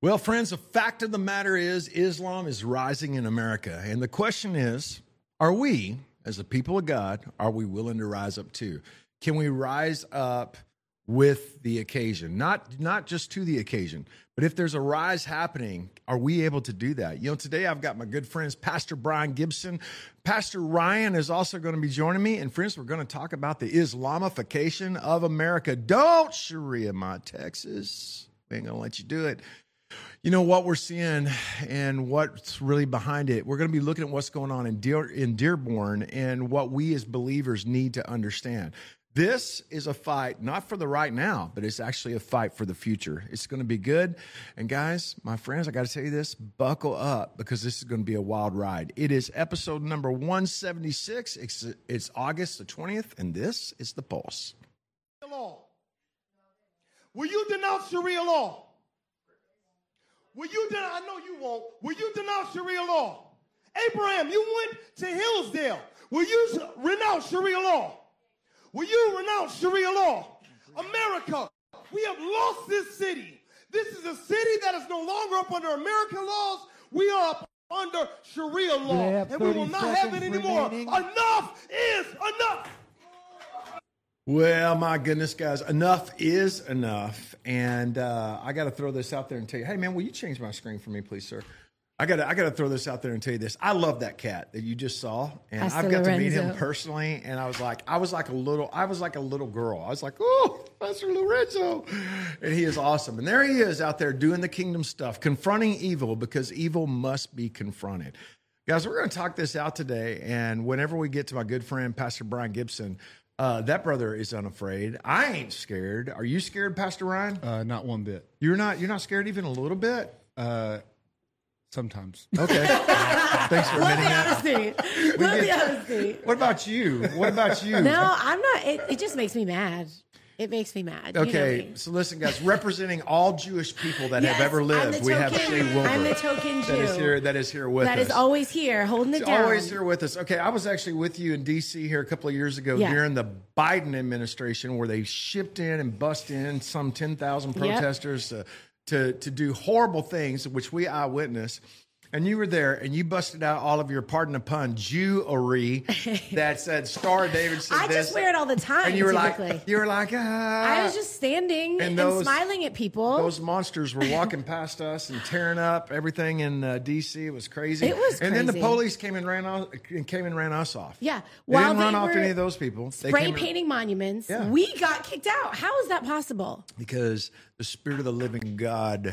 Well, friends, the fact of the matter is Islam is rising in America. And the question is, are we, as the people of God, are we willing to rise up too? Can we rise up with the occasion? Not just to the occasion, but if there's a rise happening, are we able to do that? You know, today I've got my good friends, Pastor Brian Gibson. Pastor Ryan is also going to be joining me. And friends, we're going to talk about the Islamification of America. Don't Sharia my Texas. We ain't going to let you do it. You know what we're seeing and what's really behind it. We're going to be looking at what's going on in Dearborn and what we as believers need to understand. This is a fight, not for the right now, but it's actually a fight for the future. It's going to be good. And guys, my friends, I got to tell you this, buckle up because this is going to be a wild ride. It is episode number 176. It's August the 20th, and this is The Pulse. Will you denounce Sharia law? Will you denounce? I know you won't. Will you denounce Sharia law? Abraham, you went to Hillsdale. Will you renounce Sharia law? Will you renounce Sharia law? America, we have lost this city. This is a city that is no longer up under American laws. We are up under Sharia law, and we will not have it anymore. Enough is enough. Well, my goodness, guys, enough is enough. And I got to throw this out there and tell you, hey, man, will you change my screen for me, please, sir? I got to throw this out there and tell you this. I love that cat that you just saw, and I've got to meet him personally. And I was like a little girl. I was like, oh, Pastor Lorenzo, and he is awesome. And there he is out there doing the kingdom stuff, confronting evil because evil must be confronted. Guys, we're going to talk this out today. And whenever we get to my good friend, Pastor Brian Gibson, that brother is unafraid. I ain't scared. Are you scared, Pastor Ryan? Not one bit. You're not scared even a little bit? Sometimes. Okay. Thanks for admitting that. Love the honesty. What about you? No, I'm not. It just makes me mad. It makes me mad. Okay, you know me. so listen, guys. Representing all Jewish people that have ever lived, we have Shay Wilbur. I'm the token Jew. That is here with us. That is always here, holding it down. Always here with us. Okay, I was actually with you in D.C. here a couple of years ago during the Biden administration where they shipped in and bust in some 10,000 protesters to do horrible things, which we eyewitnessed. And you were there, and you busted out all of your, pardon the pun, Jewery that said Star of David said I just wear it all the time. And you were typically. like, I was just standing and smiling at people. Those monsters were walking past us and tearing up everything in D.C. It was crazy. It was crazy. And then the police came and ran us off. Yeah, they didn't run off any of those people. Spray painting monuments. Yeah. We got kicked out. How is that possible? Because the Spirit of the living God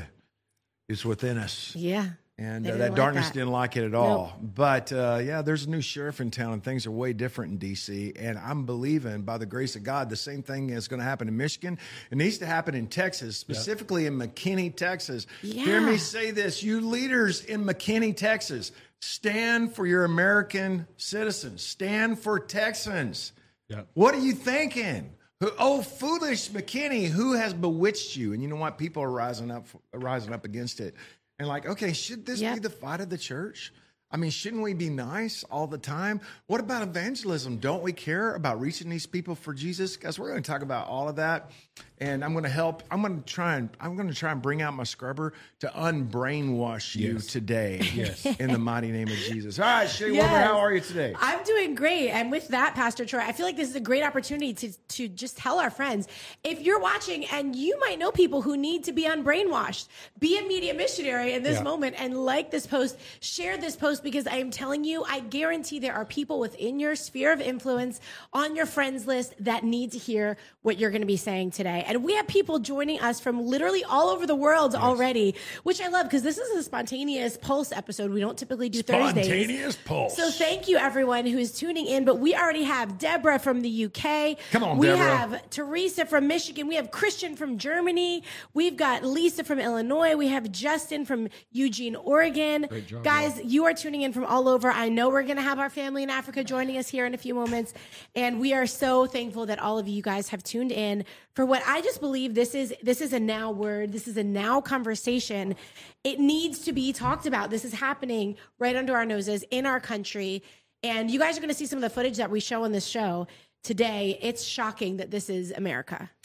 is within us. Yeah. And that darkness didn't like it at all. Nope. But, there's a new sheriff in town, and things are way different in D.C. And I'm believing, by the grace of God, the same thing is going to happen in Michigan. It needs to happen in Texas, specifically in McKinney, Texas. Yeah. Hear me say this. You leaders in McKinney, Texas, stand for your American citizens. Stand for Texans. Yep. What are you thinking? Oh, foolish McKinney, who has bewitched you? And you know what? People are rising up against it. And like, okay, should this be the fight of the church? I mean, shouldn't we be nice all the time? What about evangelism? Don't we care about reaching these people for Jesus? Guys, we're going to talk about all of that. And I'm going to help. I'm going to try and bring out my scrubber to unbrainwash you today. Yes. In the mighty name of Jesus. All right, Shay Wilbur, how are you today? I'm doing great. And with that, Pastor Troy, I feel like this is a great opportunity to just tell our friends, if you're watching and you might know people who need to be unbrainwashed, be a media missionary in this moment and like this post, share this post, because I am telling you, I guarantee there are people within your sphere of influence on your friends list that need to hear what you're going to be saying today. And we have people joining us from literally all over the world already, which I love because this is a spontaneous Pulse episode. We don't typically do Thursdays. Spontaneous Pulse. So thank you, everyone who is tuning in. But we already have Deborah from the UK. Come on, we Deborah. We have Teresa from Michigan. We have Christian from Germany. We've got Lisa from Illinois. We have Justin from Eugene, Oregon. Great job, guys, you are tuning in from all over. I know we're going to have our family in Africa joining us here in a few moments. And we are so thankful that all of you guys have tuned in for what I just believe this is a now word. This is a now conversation. It needs to be talked about. This is happening right under our noses in our country. And you guys are going to see some of the footage that we show on this show today. It's shocking that this is America.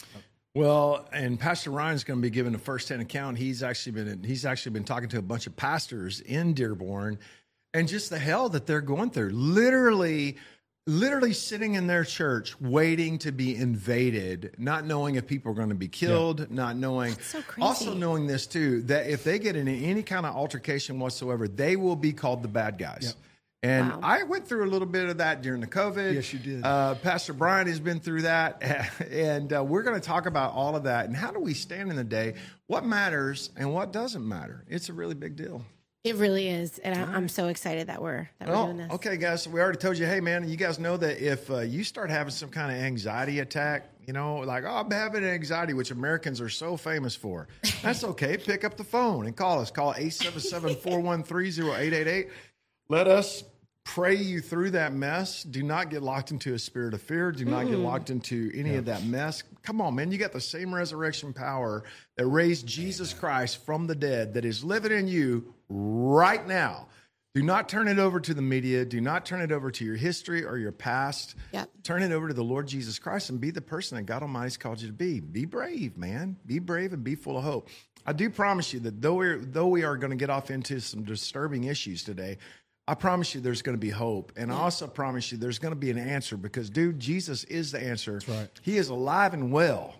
Well, and Pastor Ryan's going to be giving a firsthand account. He's actually been talking to a bunch of pastors in Dearborn, and just the hell that they're going through. Literally sitting in their church, waiting to be invaded, not knowing if people are going to be killed, not knowing. That's so crazy. Also knowing this too, that if they get in any kind of altercation whatsoever, they will be called the bad guys. Yep. And Wow. I went through a little bit of that during the COVID. Yes, you did. Pastor Brian has been through that. And we're going to talk about all of that. And how do we stand in the day? What matters and what doesn't matter? It's a really big deal. It really is, and I'm so excited that we're doing this. Okay, guys. So we already told you, hey, man, you guys know that if you start having some kind of anxiety attack, like, I'm having anxiety, which Americans are so famous for, that's okay. Pick up the phone and call us. Call 877-413-0888. Let us pray you through that mess. Do not get locked into a spirit of fear. Do not get locked into any of that mess. Come on, man. You got the same resurrection power that raised Jesus Christ from the dead that is living in you right now. Do not turn it over to the media. Do not turn it over to your history or your past. Yep. Turn it over to the Lord Jesus Christ and be the person that God Almighty's called you to be. Be brave, man. Be brave and be full of hope. I do promise you that though we are going to get off into some disturbing issues today, I promise you there's going to be hope. And I also promise you there's going to be an answer because, dude, Jesus is the answer. That's right. He is alive and well.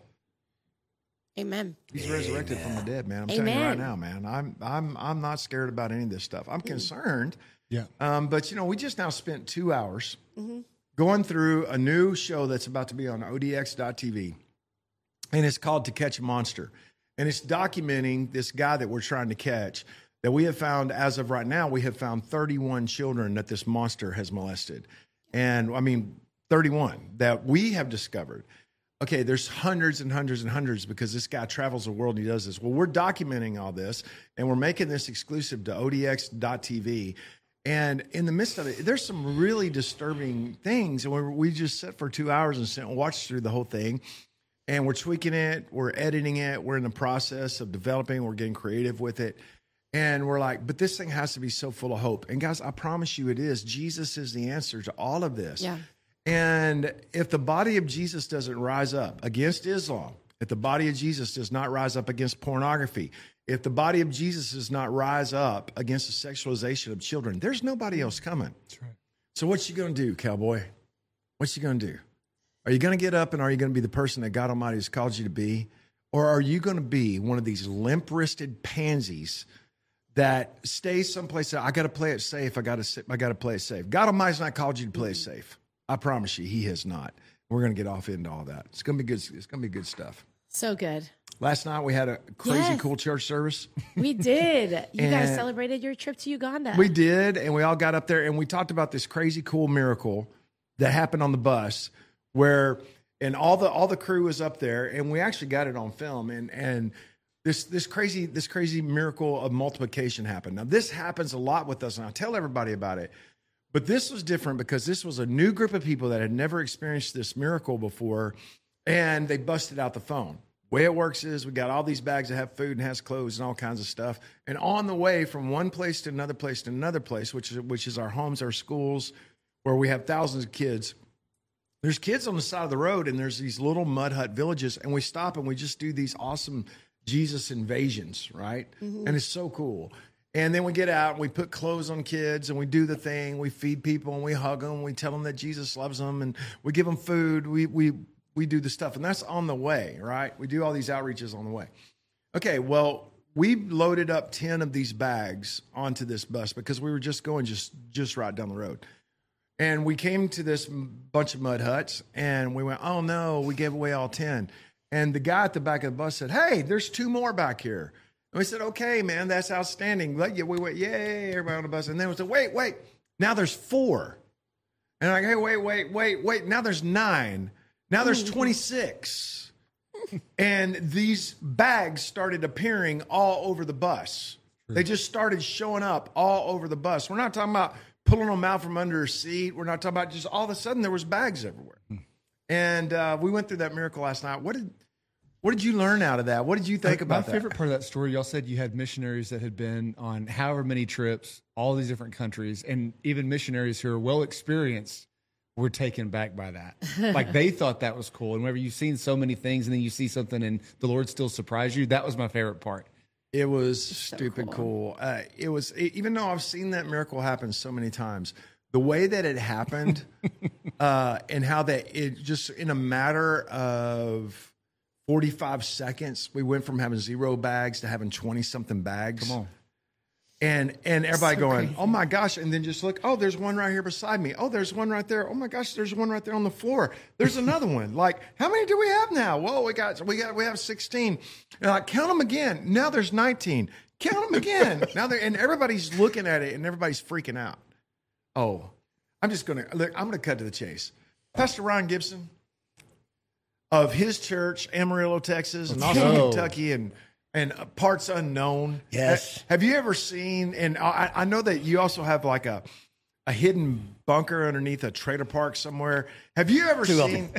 Amen. He's resurrected from the dead, man. I'm telling you right now, man. I'm not scared about any of this stuff. I'm concerned. Yeah. But, we just now spent 2 hours going through a new show that's about to be on ODX.TV. And it's called To Catch a Monster. And it's documenting this guy that we're trying to catch. That we have found, as of right now, we have found 31 children that this monster has molested. And 31 that we have discovered. Okay, there's hundreds and hundreds and hundreds because this guy travels the world and he does this. Well, we're documenting all this and we're making this exclusive to ODX.TV. And in the midst of it, there's some really disturbing things. And we just sat for 2 hours and watched through the whole thing. And we're tweaking it. We're editing it. We're in the process of developing. We're getting creative with it. And we're like, but this thing has to be so full of hope. And guys, I promise you it is. Jesus is the answer to all of this. Yeah. And if the body of Jesus doesn't rise up against Islam, if the body of Jesus does not rise up against pornography, if the body of Jesus does not rise up against the sexualization of children, there's nobody else coming. That's right. So what you going to do, cowboy? What you going to do? Are you going to get up and are you going to be the person that God Almighty has called you to be? Or are you going to be one of these limp-wristed pansies that stays someplace that I got to play it safe. I got to play it safe. God Almighty's not called you to play it safe. I promise you, He has not. We're going to get off into all that. It's going to be good. It's going to be good stuff. So good. Last night we had a crazy cool church service. We did. You guys And celebrated your trip to Uganda. We did, and we all got up there and we talked about this crazy cool miracle that happened on the bus, and all the crew was up there, and we actually got it on film, and. This crazy miracle of multiplication happened. Now, this happens a lot with us, and I tell everybody about it. But this was different because this was a new group of people that had never experienced this miracle before, and they busted out the phone. The way it works is we got all these bags that have food and has clothes and all kinds of stuff. And on the way from one place to another place to another place, which is our homes, our schools, where we have thousands of kids, there's kids on the side of the road, and there's these little mud hut villages, and we stop and we just do these awesome Jesus invasions, right? And it's so cool. And then we get out and we put clothes on kids and we do the thing. We feed people and we hug them. We tell them that Jesus loves them and we give them food. We do the stuff, and that's on the way, right? We do all these outreaches on the way. Okay, well, we loaded up 10 of these bags onto this bus because we were just going just right down the road. And we came to this bunch of mud huts and we went, oh no, we gave away all 10. And the guy at the back of the bus said, hey, there's 2 more back here. And we said, okay, man, that's outstanding. We went, yay, everybody on the bus. And then we said, wait, now there's 4. And I'm like, hey, wait, now there's 9. Now there's 26. And these bags started appearing all over the bus. They just started showing up all over the bus. We're not talking about pulling them out from under a seat. We're not talking about just all of a sudden there was bags everywhere. And we went through that miracle last night. What did you learn out of that? What did you think about that? My favorite part of that story, y'all said you had missionaries that had been on however many trips, all these different countries, and even missionaries who are well experienced were taken back by that. Like they thought that was cool. And whenever you've seen so many things and then you see something and the Lord still surprised you, that was my favorite part. It was stupid cool. It was, even though I've seen that miracle happen so many times, the way that it happened and how that it just in a matter of 45 seconds, we went from having 0 bags to having 20 something bags. Come on. And everybody So going, crazy. oh my gosh. And then just look, oh, there's one right here beside me. Oh, there's one right there. Oh my gosh, there's one right there on the floor. There's another one. Like, how many do we have now? Whoa, we have 16. And like, count them again. Now there's 19. Count them again. And everybody's looking at it and everybody's freaking out. Oh, I'm gonna cut to the chase. Pastor Ron Gibson of his church, Amarillo, Texas, and also Kentucky and parts unknown. Yes. Have you ever seen, and I know that you also have like a hidden bunker underneath a trailer park somewhere. Have you ever seen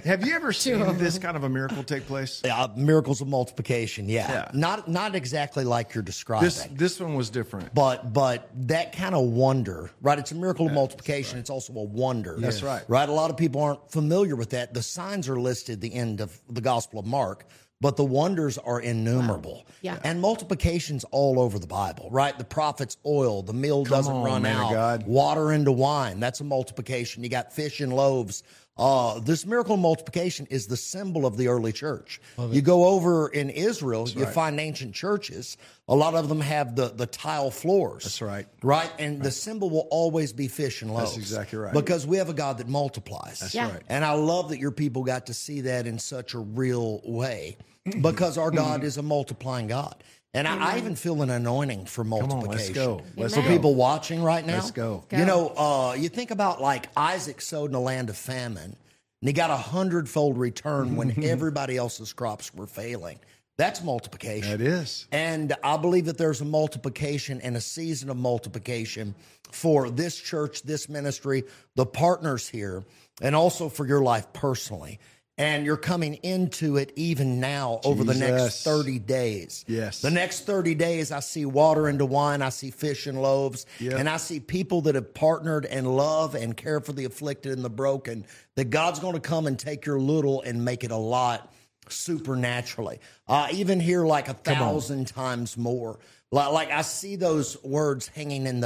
this kind of a miracle take place? Miracles of multiplication. Yeah. Not exactly like you're describing. This one was different. But that kind of wonder, right? It's a miracle of multiplication. Right. It's also a wonder. That's right. Right? A lot of people aren't familiar with that. The signs are listed at the end of the Gospel of Mark, but the wonders are innumerable. Wow. Yeah. And multiplication's all over the Bible, right? The prophet's oil, the meal doesn't run man of out, God. water into wine, that's a multiplication. You got fish and loaves. This miracle of multiplication is the symbol of the early church. You go over in Israel, you find ancient churches. A lot of them have the tile floors. That's right. Right? And the symbol will always be fish and loaves. That's exactly right. Because we have a God that multiplies. That's Yeah. right. And I love that your people got to see that in such a real way because our God is a multiplying God. And I even feel an anointing for multiplication. Come on, let's go. Let's For go. people watching right now. Let's go. You know, you think about like Isaac sowed in a land of famine, and he got 100-fold return when everybody else's crops were failing. That's multiplication. That is. And I believe that there's a multiplication and a season of multiplication for this church, this ministry, the partners here, and also for your life personally. And you're coming into it even now over the next 30 days. Yes. The next 30 days, I see water into wine. I see fish and loaves. Yep. And I see people that have partnered and love and care for the afflicted and the broken, that God's going to come and take your little and make it a lot supernaturally. Even here, like 1,000 times more. Like I see those words hanging in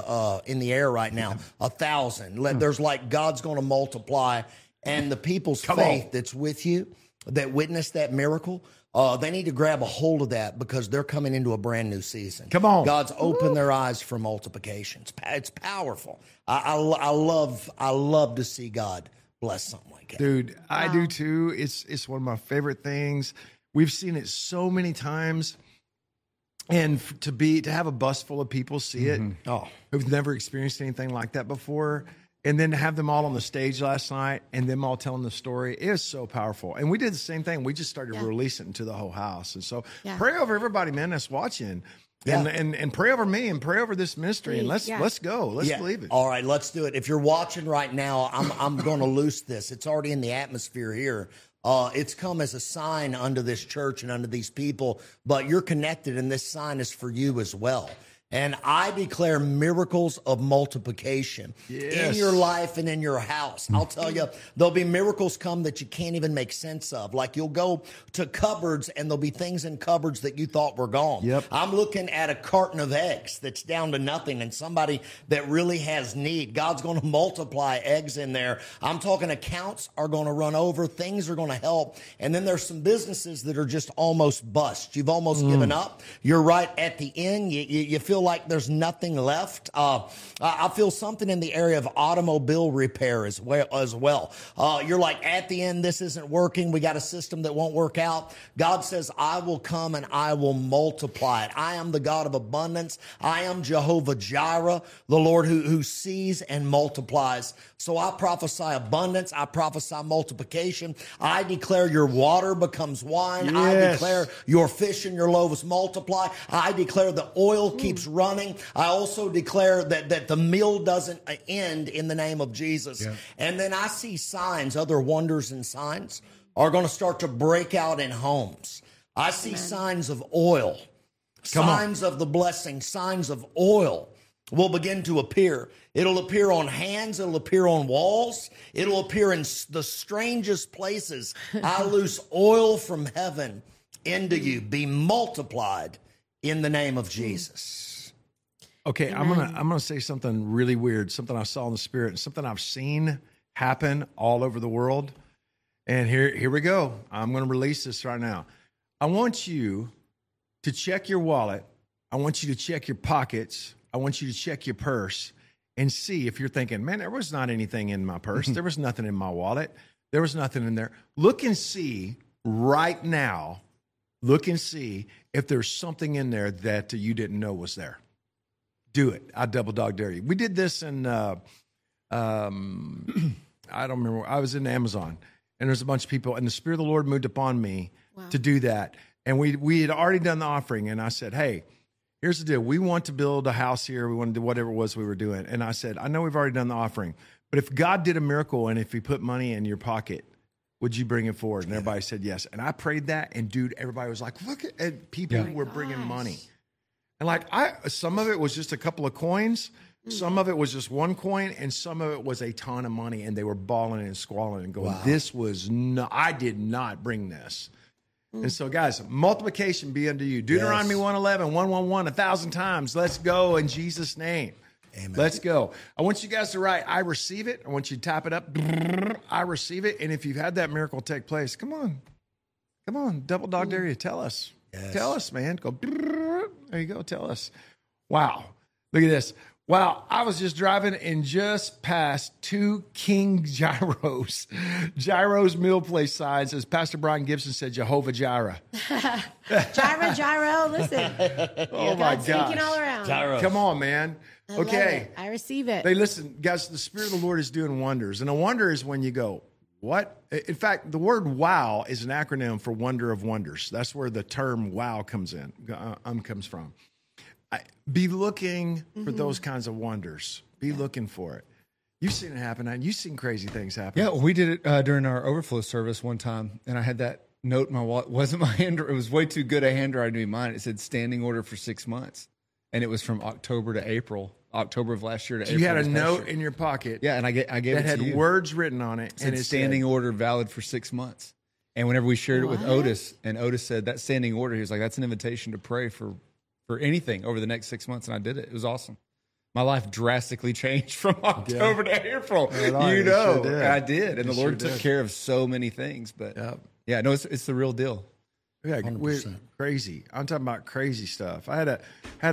the air right now. 1,000. There's like God's going to multiply. And the people's faith that's with you, that witnessed that miracle, they need to grab a hold of that because they're coming into a brand new season. Come on. God's opened their eyes for multiplication. It's powerful. I love to see God bless something like that. Dude, I do too. It's one of my favorite things. We've seen it so many times. And to have a bus full of people see it who've never experienced anything like that before. And then to have them all on the stage last night and them all telling the story, it is so powerful. And we did the same thing. We just started releasing it to the whole house. And so pray over everybody, man, that's watching. And pray over me and pray over this ministry. And let's go. Let's believe it. All right, let's do it. If you're watching right now, I'm going to loose this. It's already in the atmosphere here. It's come as a sign unto this church and unto these people, but you're connected, and this sign is for you as well. And I declare miracles of multiplication in your life and in your house. I'll tell you, there'll be miracles come that you can't even make sense of. Like you'll go to cupboards and there'll be things in cupboards that you thought were gone. Yep. I'm looking at a carton of eggs that's down to nothing and somebody that really has need. God's going to multiply eggs in there. I'm talking accounts are going to run over. Things are going to help. And then there's some businesses that are just almost bust. You've almost given up. You're right at the end. You feel like there's nothing left. I feel something in the area of automobile repair as well. You're like, at the end, this isn't working. We got a system that won't work out. God says, I will come and I will multiply it. I am the God of abundance. I am Jehovah Jireh, the Lord who sees and multiplies. So I prophesy abundance. I prophesy multiplication. I declare your water becomes wine. I declare your fish and your loaves multiply. I declare the oil keeps running. I also declare that the meal doesn't end in the name of Jesus. Yeah. And then I see signs, other wonders and signs are going to start to break out in homes. I see signs of oil, signs of the blessing, signs of oil will begin to appear. It'll appear on hands. It'll appear on walls. It'll appear in the strangest places. I loose oil from heaven into you. Be multiplied in the name of Jesus. Okay, I'm gonna say something really weird, something I saw in the spirit, and something I've seen happen all over the world. And here we go. I'm gonna release this right now. I want you to check your wallet. I want you to check your pockets. I want you to check your purse and see if you're thinking, man, there was not anything in my purse. There was nothing in my wallet. There was nothing in there. Look and see right now. Look and see if there's something in there that you didn't know was there. Do it. I double dog dare you. We did this in, I don't remember. I was in Amazon, and there's a bunch of people, and the Spirit of the Lord moved upon me to do that. And we had already done the offering, and I said, hey, here's the deal. We want to build a house here. We want to do whatever it was we were doing. And I said, I know we've already done the offering, but if God did a miracle and if he put money in your pocket, would you bring it forward? And everybody said yes. And I prayed that, and dude, everybody was like, look at people were bringing money. And like some of it was just a couple of coins, some of it was just one coin, and some of it was a ton of money. And they were bawling and squalling and going, this was I did not bring this. And so, guys, multiplication be unto you. Deuteronomy 1:11, 111, 1,000 times. Let's go in Jesus' name. Amen. Let's go. I want you guys to write, I receive it. I want you to tap it up. I receive it. And if you've had that miracle take place, come on, double dog dare you. Tell us. Yes. Tell us, man. Go. There you go. Tell us. Wow. Look at this. Wow. I was just driving and just passed two King Gyros. Gyro's meal place signs, as Pastor Brian Gibson said, Jehovah Jireh. Gyro. Listen. Oh, my gosh. Speaking all around. Gyros. Come on, man. Okay. I receive it. They listen, guys, the Spirit of the Lord is doing wonders. And a wonder is when you go, what? In fact, the word wow is an acronym for wonder of wonders. That's where the term wow comes from. Be looking for those kinds of wonders. Be looking for it. You've seen it happen, and you've seen crazy things happen. Yeah, we did it during our overflow service one time, and I had that note in my wallet. It wasn't my handwriting. It was way too good a handwriting to be mine. It said standing order for 6 months, and it was from October to April. October of last year to April. You had a note in your pocket. Yeah, and I gave that it to had you. words written on it. And it's standing order valid for 6 months. And whenever we shared it with Otis, and Otis said that standing order, he was like, that's an invitation to pray for anything over the next 6 months. And I did it. It was awesome. My life drastically changed from October to April. You know, sure I did. And the Lord took care of so many things. But yeah, no, it's the real deal. Yeah, crazy. I'm talking about crazy stuff. I had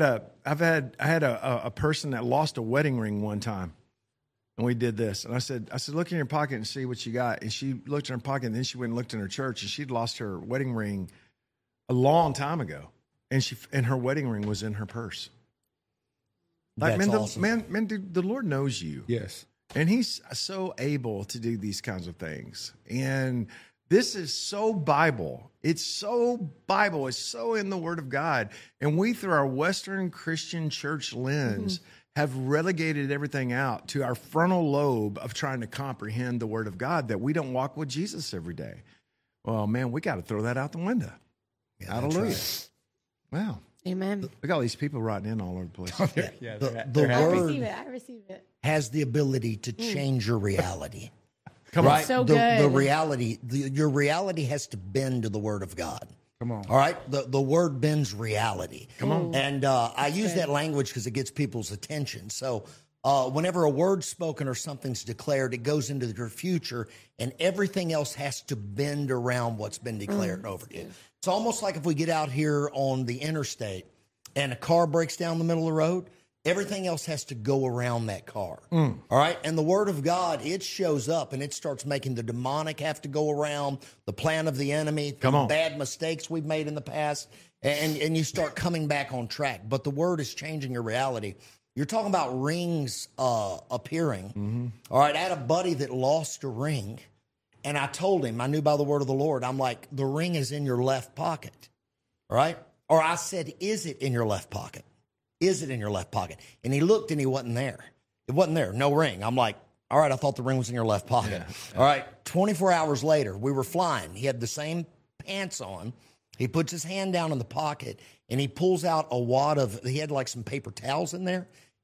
a person that lost a wedding ring one time, and we did this. And I said, look in your pocket and see what you got. And she looked in her pocket, and then she went and looked in her church, and she'd lost her wedding ring a long time ago, and her wedding ring was in her purse. Like, That's man, awesome. dude, the Lord knows you. Yes, and He's so able to do these kinds of things. And this is so Bible. It's so Bible. It's so in the Word of God. And we, through our Western Christian church lens, have relegated everything out to our frontal lobe of trying to comprehend the Word of God, that we don't walk with Jesus every day. Well, man, we got to throw that out the window. Yeah, hallelujah. Right. Wow. Amen. Look at all these people writing in all over the place. The Word I receive it. has the ability to change your reality. Come on. So the good. reality, your reality has to bend to the Word of God. come on. All right, the Word bends reality. Come on. And I use that language because it gets people's attention. So whenever a word's spoken or something's declared, it goes into your future, and everything else has to bend around what's been declared over you. It's almost like if we get out here on the interstate and a car breaks down the middle of the road, everything else has to go around that car. All right. And the Word of God, it shows up and it starts making the demonic have to go around, the plan of the enemy, bad mistakes we've made in the past, and you start coming back on track. But the Word is changing your reality. You're talking about rings appearing. All right. I had a buddy that lost a ring, and I told him, I knew by the word of the Lord, I'm like, the ring is in your left pocket. All right. Or I said, is it in your left pocket? Is it in your left pocket? And he looked and he wasn't there. It wasn't there. No ring. I'm like, all right, I thought the ring was in your left pocket. All right. 24 hours later, we were flying. He had the same pants on. He puts his hand down in the pocket and he pulls out a wad he had like some paper towels in there.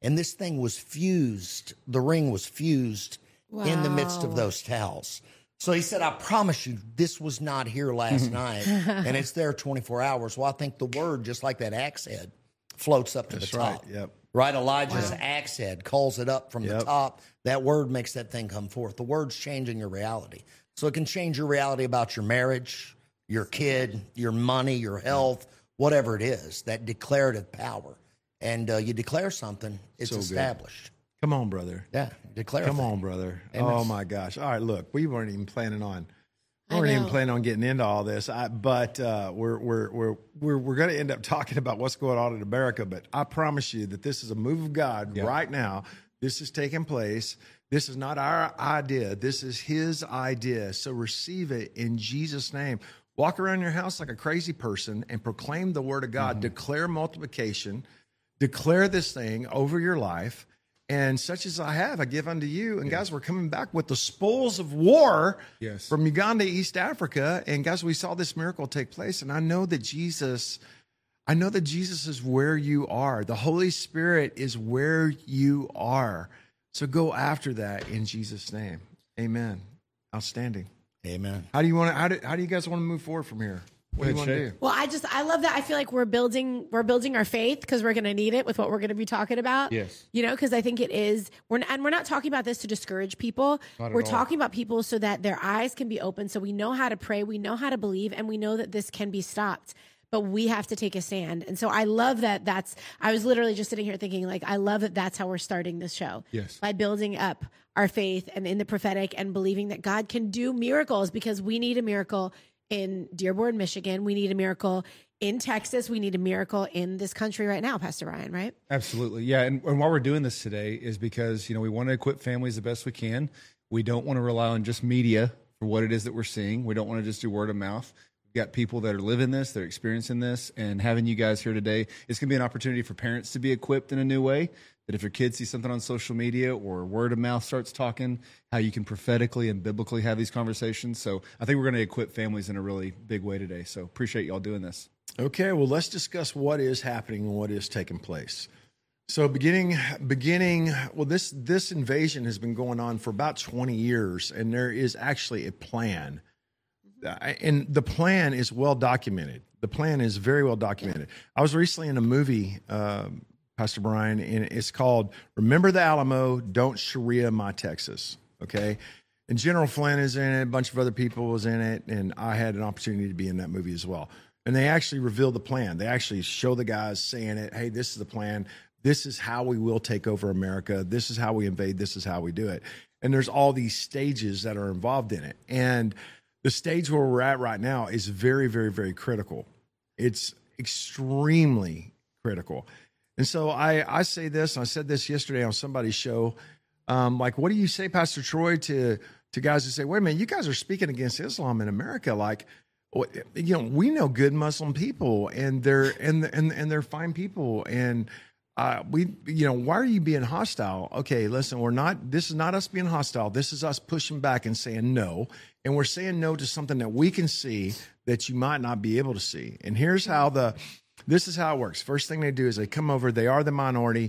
And this thing was fused. The ring was fused in the midst of those towels. So he said, I promise you, this was not here last night. And it's there 24 hours. Well, I think the word, just like that axe head, floats up to the top. Right. Yep. Right? Elijah's axe head calls it up from the top. That word makes that thing come forth. The word's changing your reality. So it can change your reality about your marriage, your kid, your money, your health, whatever it is, that declarative power. And you declare something, it's So good. established. Come on, brother. Yeah, declare. Come a thing. on, brother. Amen. Oh my gosh. All right, look, we weren't even planning on. We I weren't even know. planning on getting into all this. But we're going to end up talking about what's going on in America. But I promise you that this is a move of God right now. This is taking place. This is not our idea. This is His idea. So receive it in Jesus' name. Walk around your house like a crazy person and proclaim the word of God. Declare multiplication. Declare this thing over your life. And such as I have, I give unto you. And guys, we're coming back with the spoils of war from Uganda, East Africa. And guys, we saw this miracle take place. And I know that Jesus is where you are. The Holy Spirit is where you are. So go after that in Jesus' name. Amen. Outstanding. Amen. How do you guys want to move forward from here? What do you want to do? Well, I love that. I feel like we're building our faith because we're going to need it with what we're going to be talking about. Yes. You know, because I think it is, we're not talking about this to discourage people. We're talking about people so that their eyes can be open. So we know how to pray, we know how to believe, and we know that this can be stopped. But we have to take a stand. And so I love that I was literally just sitting here thinking, like, I love that that's how we're starting this show. Yes. By building up our faith and in the prophetic and believing that God can do miracles, because we need a miracle in Dearborn, Michigan. We need a miracle in Texas. We need a miracle in this country right now, Pastor Ryan, right? Absolutely. Yeah. And why we're doing this today is because, we want to equip families the best we can. We don't want to rely on just media for what it is that we're seeing. We don't want to just do word of mouth. We've got people that are living this, they're experiencing this, and having you guys here today, it's going to be an opportunity for parents to be equipped in a new way. That if your kids see something on social media or word of mouth starts talking, how you can prophetically and biblically have these conversations. So I think we're going to equip families in a really big way today. So appreciate y'all doing this. Okay, well, let's discuss what is happening and what is taking place. So beginning, well, this invasion has been going on for about 20 years, and there is actually a plan. And the plan is well documented. The plan is very well documented. I was recently in a movie, Pastor Brian, and it's called Remember the Alamo, Don't Sharia My Texas. Okay. And General Flynn is in it. A bunch of other people was in it. And I had an opportunity to be in that movie as well. And they actually reveal the plan. They actually show the guys saying it. Hey, this is the plan. This is how we will take over America. This is how we invade. This is how we do it. And there's all these stages that are involved in it. And the stage where we're at right now is very, very, very critical. It's extremely critical. And so I say this, and I said this yesterday on somebody's show, like, what do you say, Pastor Troy, to guys who say, wait a minute, you guys are speaking against Islam in America? Like, we know good Muslim people, and they're fine people, and why are you being hostile? Okay, listen, this is not us being hostile. This is us pushing back and saying no. And we're saying no to something that we can see that you might not be able to see. And here's how this is how it works. First thing they do is they come over. They are the minority.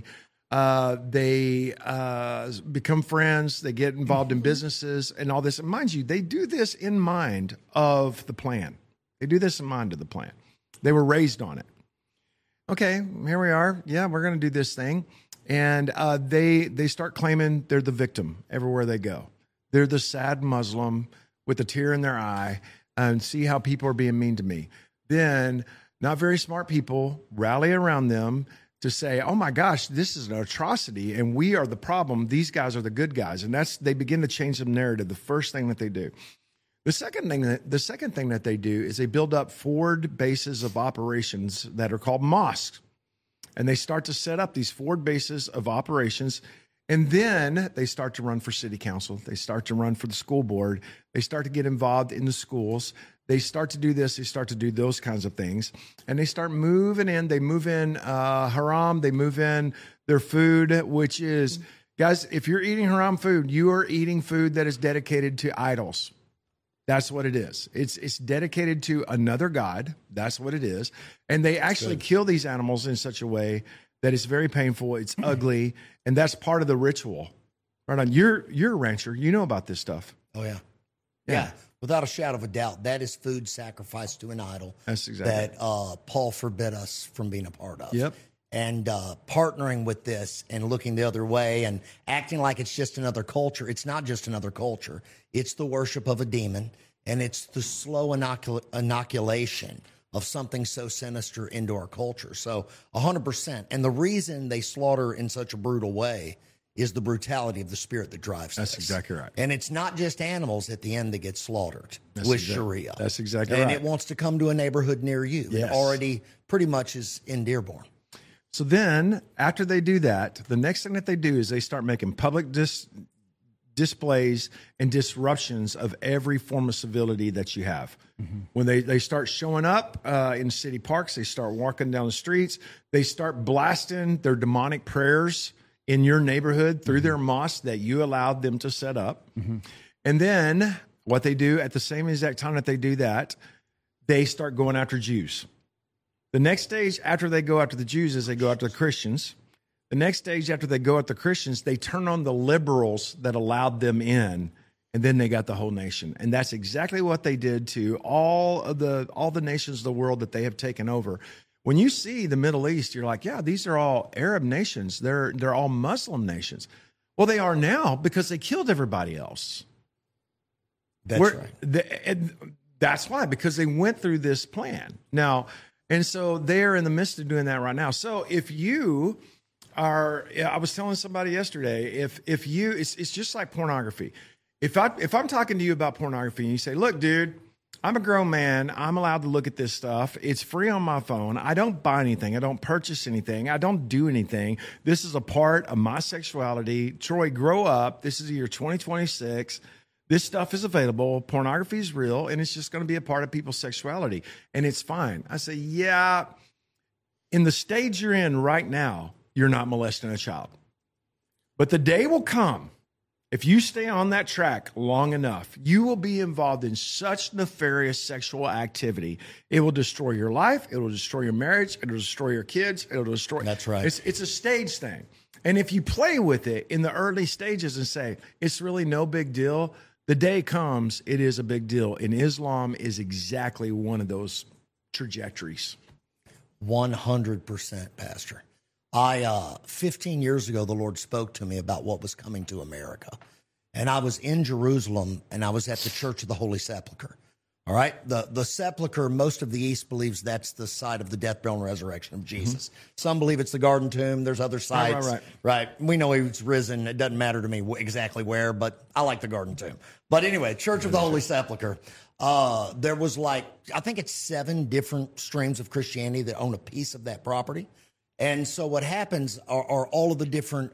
They become friends. They get involved in businesses and all this. And mind you, they do this in mind of the plan. They do this in mind of the plan. They were raised on it. Okay, here we are. Yeah, we're going to do this thing. And they start claiming they're the victim everywhere they go. They're the sad Muslim with a tear in their eye, and see how people are being mean to me. Then not very smart people rally around them to say, oh my gosh, this is an atrocity and we are the problem. These guys are the good guys. And they begin to change the narrative. The first thing that they do. The second thing that they do is they build up forward bases of operations that are called mosques. And they start to set up these forward bases of operations. And then they start to run for city council. They start to run for the school board. They start to get involved in the schools. They start to do this. They start to do those kinds of things. And they start moving in. They move in haram. They move in their food, which is, guys, if you're eating haram food, you are eating food that is dedicated to idols. That's what it is. It's dedicated to another god. That's what it is. And they actually kill these animals in such a way that it's very painful, it's ugly, and that's part of the ritual. Right on. You're a rancher. You know about this stuff. Oh, yeah. Yeah. Without a shadow of a doubt, that is food sacrificed to an idol. That's exactly that Paul forbid us from being a part of. Yep. And partnering with this and looking the other way and acting like it's just another culture. It's not just another culture. It's the worship of a demon, and it's the slow inoculation of something so sinister into our culture. So 100%. And the reason they slaughter in such a brutal way is the brutality of the spirit that drives That's this. exactly right. And it's not just animals at the end that get slaughtered That's with exact- Sharia. that's exactly and right. it wants to come to a neighborhood near you. Yes. It already pretty much is in Dearborn. So then, after they do that, the next thing that they do is they start making public displays and disruptions of every form of civility that you have. When they start showing up in city parks, they start walking down the streets, they start blasting their demonic prayers in your neighborhood through their mosque that you allowed them to set up. And then what they do at the same exact time that they do that, they start going after Jews. The next stage after they go after the Jews is they go after the Christians. The next stage after they go after the Christians, they turn on the liberals that allowed them in, and then they got the whole nation. And that's exactly what they did to all the nations of the world that they have taken over. When you see the Middle East, you're like, yeah, these are all Arab nations. They're all Muslim nations. Well, they are now because they killed everybody else. That's right. That's why, because they went through this plan. Now, and so they're in the midst of doing that right now. So if you are, I was telling somebody yesterday, if you, it's just like pornography. If I'm talking to you about pornography and you say, look, dude, I'm a grown man. I'm allowed to look at this stuff. It's free on my phone. I don't buy anything. I don't purchase anything. I don't do anything. This is a part of my sexuality. Troy, grow up. This is the year 2026. This stuff is available. Pornography is real, and it's just going to be a part of people's sexuality, and it's fine. I say, yeah, in the stage you're in right now, you're not molesting a child. But the day will come, if you stay on that track long enough, you will be involved in such nefarious sexual activity. It will destroy your life. It will destroy your marriage. It will destroy your kids. It will destroy. That's right. It's a stage thing. And if you play with it in the early stages and say, it's really no big deal, the day comes, it is a big deal. And Islam is exactly one of those trajectories. 100%, Pastor. 15 years ago, the Lord spoke to me about what was coming to America. And I was in Jerusalem, and I was at the Church of the Holy Sepulchre. All right? The sepulchre, most of the East believes that's the site of the death, burial, and resurrection of Jesus. Some believe it's the Garden Tomb. There's other sites. Right. We know he was risen. It doesn't matter to me exactly where, but I like the Garden Tomb. But anyway, Church of the Holy Sepulchre. There was I think it's 7 different streams of Christianity that own a piece of that property. And so what happens are all of the different,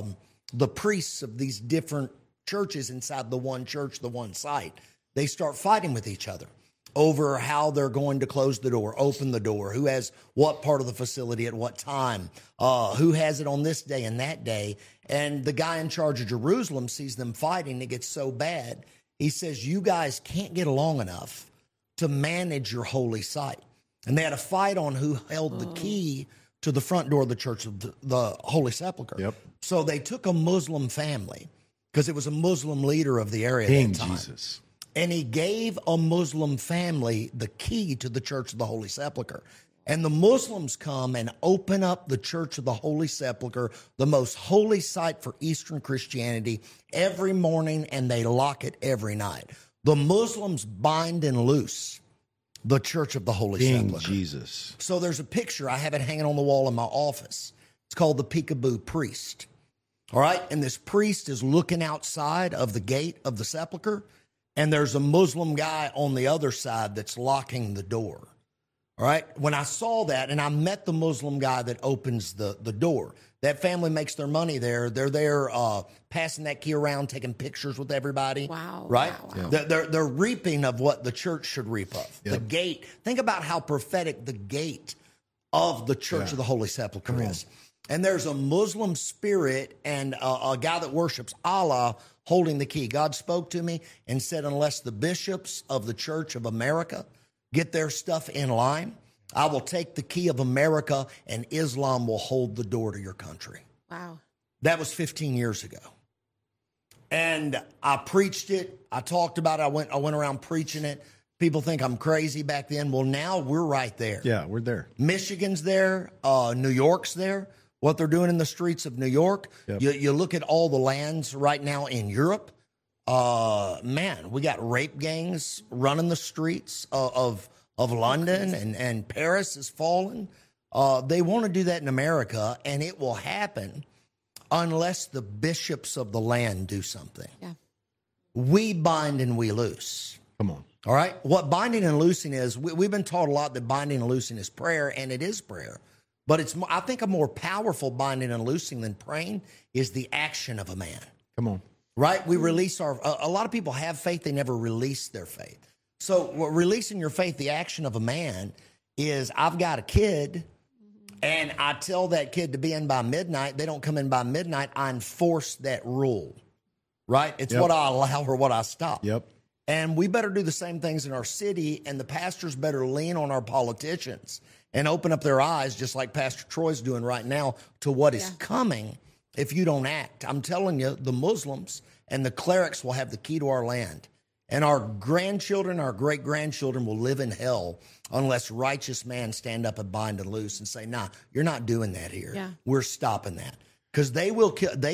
the priests of these different churches inside the one church, the one site, they start fighting with each other over how they're going to close the door, open the door, who has what part of the facility at what time, who has it on this day and that day. And the guy in charge of Jerusalem sees them fighting. It gets so bad. He says, you guys can't get along enough to manage your holy site. And they had a fight on who held the key to the front door of the Church of the Holy Sepulchre. Yep. So they took a Muslim family, because it was a Muslim leader of the area King at that time. Jesus. And he gave a Muslim family the key to the Church of the Holy Sepulchre. And the Muslims come and open up the Church of the Holy Sepulchre, the most holy site for Eastern Christianity, every morning, and they lock it every night. The Muslims bind and loose the Church of the Holy King Sepulchre. Jesus. So there's a picture. I have it hanging on the wall in my office. It's called the Peekaboo Priest. All right? And this priest is looking outside of the gate of the sepulcher, and there's a Muslim guy on the other side that's locking the door. All right? When I saw that, and I met the Muslim guy that opens the door, that family makes their money there. They're there passing that key around, taking pictures with everybody. Wow. Right? Wow. They're reaping of what the church should reap of. Yep. The gate. Think about how prophetic the gate of the Church of the Holy Sepulchre is. And there's a Muslim spirit and a guy that worships Allah holding the key. God spoke to me and said, unless the bishops of the Church of America get their stuff in line, I will take the key of America, and Islam will hold the door to your country. Wow. That was 15 years ago. And I preached it. I talked about it. I went around preaching it. People think I'm crazy back then. Well, now we're right there. Yeah, we're there. Michigan's there. New York's there. What they're doing in the streets of New York. Yep. You look at all the lands right now in Europe. Man, we got rape gangs running the streets of London, and Paris has fallen. They want to do that in America, and it will happen unless the bishops of the land do something. Yeah. We bind and we loose. Come on. All right? What binding and loosing is, we've been taught a lot that binding and loosing is prayer, and it is prayer. But I think a more powerful binding and loosing than praying is the action of a man. Come on. Right? We release a lot of people have faith, they never release their faith. So releasing your faith, the action of a man is, I've got a kid, and I tell that kid to be in by midnight. They don't come in by midnight. I enforce that rule, right? It's what I allow or what I stop. Yep. And we better do the same things in our city, and the pastors better lean on our politicians and open up their eyes, just like Pastor Troy's doing right now, to what is coming if you don't act. I'm telling you, the Muslims and the clerics will have the key to our land. And our grandchildren, our great-grandchildren will live in hell unless righteous men stand up and bind and loose and say, nah, you're not doing that here. Yeah. We're stopping that. Because they will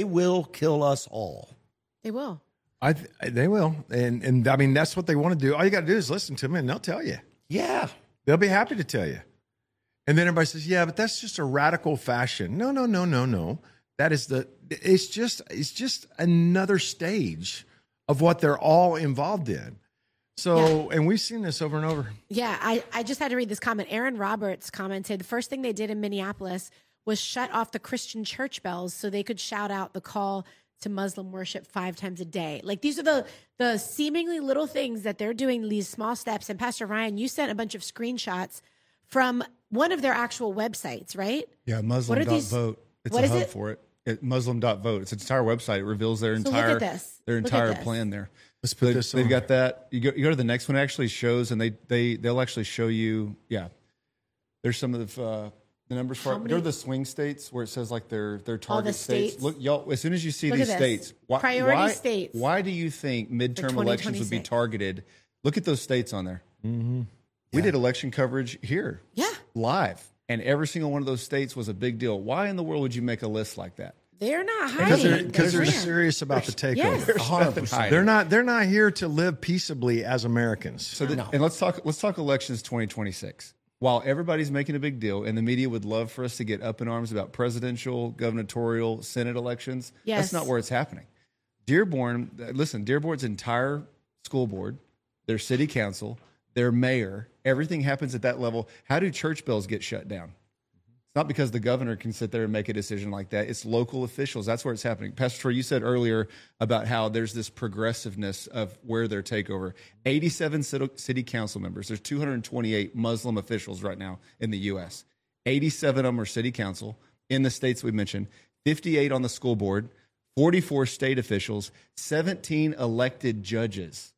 kill us all. They will. They will. And I mean, that's what they want to do. All you got to do is listen to them, and they'll tell you. Yeah. They'll be happy to tell you. And then everybody says, yeah, but that's just a radical fashion. No. That is it's just another stage of what they're all involved in. So, and we've seen this over and over. Yeah, I just had to read this comment. Aaron Roberts commented, the first thing they did in Minneapolis was shut off the Christian church bells so they could shout out the call to Muslim worship 5 times a day. Like, these are the seemingly little things that they're doing, these small steps. And Pastor Ryan, you sent a bunch of screenshots from one of their actual websites, right? Yeah, Muslim.vote. It's a hub for it. Muslim.vote. It's an entire website. It reveals their entire plan there. Let's put this on. They've got that. You go to the next one. It actually shows, and they'll actually show you. Yeah, there's some of the numbers for it. They're the swing states where it says like their target states. Look, y'all. As soon as you see these states, priority states. Why do you think midterm elections would be targeted? Look at those states on there. Mm-hmm. We did election coverage here, live, and every single one of those states was a big deal. Why in the world would you make a list like that? They're not hiding. Because they're serious about the takeover. Yes. They're not here to live peaceably as Americans. So and let's talk elections 2026. While everybody's making a big deal, and the media would love for us to get up in arms about presidential, gubernatorial, Senate elections, that's not where it's happening. Dearborn's entire school board, their city council, their mayor, everything happens at that level. How do church bells get shut down? It's not because the governor can sit there and make a decision like that. It's local officials. That's where it's happening. Pastor Troy, you said earlier about how there's this progressiveness of where their takeover. 87 city council members. There's 228 Muslim officials right now in the U.S. 87 of them are city council in the states we mentioned. 58 on the school board. 44 state officials. 17 elected judges.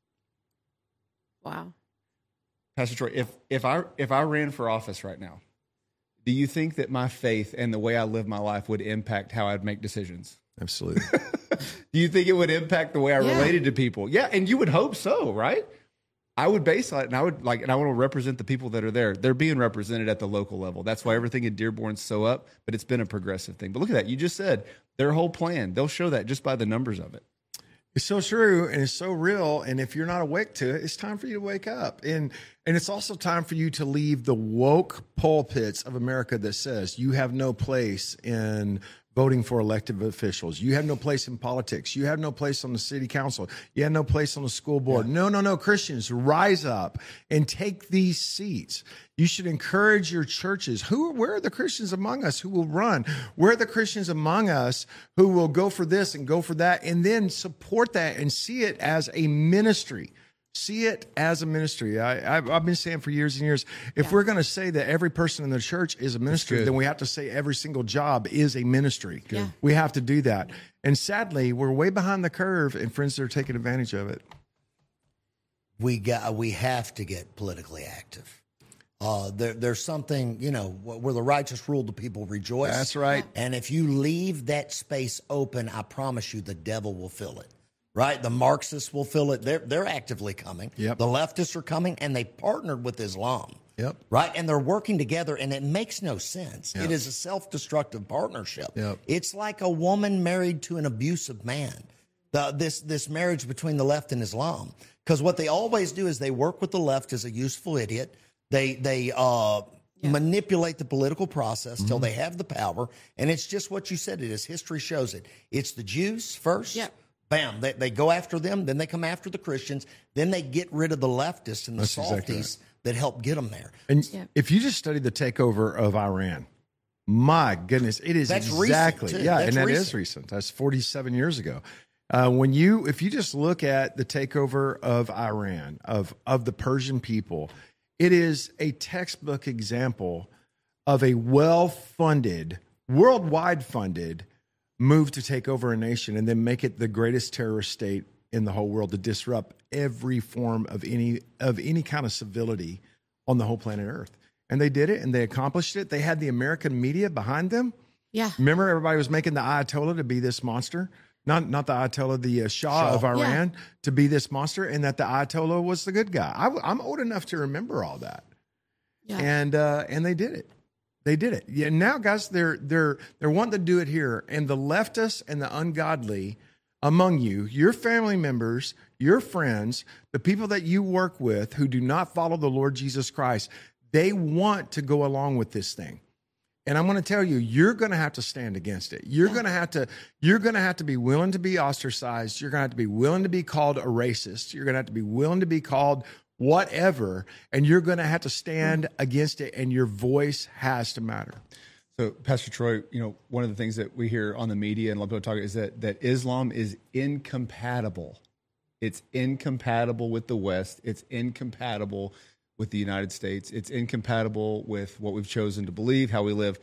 Wow. Pastor Troy, if I ran for office right now, do you think that my faith and the way I live my life would impact how I'd make decisions? Absolutely. Do you think it would impact the way I related to people? Yeah, and you would hope so, right? I would base on it, and I want to represent the people that are there. They're being represented at the local level. That's why everything in Dearborn's so up, but it's been a progressive thing. But look at that. You just said their whole plan. They'll show that just by the numbers of it. It's so true, and it's so real. And if you're not awake to it, it's time for you to wake up. And it's also time for you to leave the woke pulpits of America that says you have no place in voting for elected officials. You have no place in politics. You have no place on the city council. You have no place on the school board. Yeah. No. Christians, rise up and take these seats. You should encourage your churches. Where are the Christians among us who will run? Where are the Christians among us who will go for this and go for that, and then support that and see it as a ministry? See it as a ministry. I've been saying for years and years, if we're going to say that every person in the church is a ministry, then we have to say every single job is a ministry. Yeah. We have to do that. And sadly, we're way behind the curve, and friends are taking advantage of it. We have to get politically active. There's something, where the righteous rule, the people rejoice. That's right. And if you leave that space open, I promise you the devil will fill it. Right? The Marxists will fill it. They're actively coming. Yep. The leftists are coming, and they partnered with Islam. Yep. Right? And they're working together, and it makes no sense. Yep. It is a self-destructive partnership. Yep. It's like a woman married to an abusive man. This marriage between the left and Islam. Because what they always do is they work with the left as a useful idiot. They manipulate the political process till they have the power. And it's just what you said it is. History shows it. It's the Jews first. Yeah. Bam. They go after them. Then they come after the Christians. Then they get rid of the leftists and the That's softies exactly right. that help get them there. And Yeah. if you just study the takeover of Iran, my goodness, it is That's exactly recent, too. yeah, That's and that is recent. recent. That's 47 years ago. If you just look at the takeover of Iran of the Persian people, it is a textbook example of a well-funded, worldwide funded move to take over a nation and then make it the greatest terrorist state in the whole world to disrupt every form of any kind of civility on the whole planet Earth. And they did it, and they accomplished it. They had the American media behind them. Yeah. Remember, everybody was making the Ayatollah to be this monster, not the Ayatollah, the Shah of Iran to be this monster, and that the Ayatollah was the good guy. I'm old enough to remember all that, Yeah. and they did it. They did it. Yeah. Now, guys, they're wanting to do it here, and the leftists and the ungodly among you, your family members, your friends, the people that you work with who do not follow the Lord Jesus Christ, they want to go along with this thing. And I'm going to tell you, you're going to have to stand against it. You're going to have to be willing to be ostracized. You're going to have to be willing to be called a racist. You're going to have to be willing to be called whatever, and you're going to have to stand against it, and your voice has to matter. So, Pastor Troy, one of the things that we hear on the media and a lot of people talk is that Islam is incompatible. It's incompatible with the West. It's incompatible with the United States. It's incompatible with what we've chosen to believe, how we live.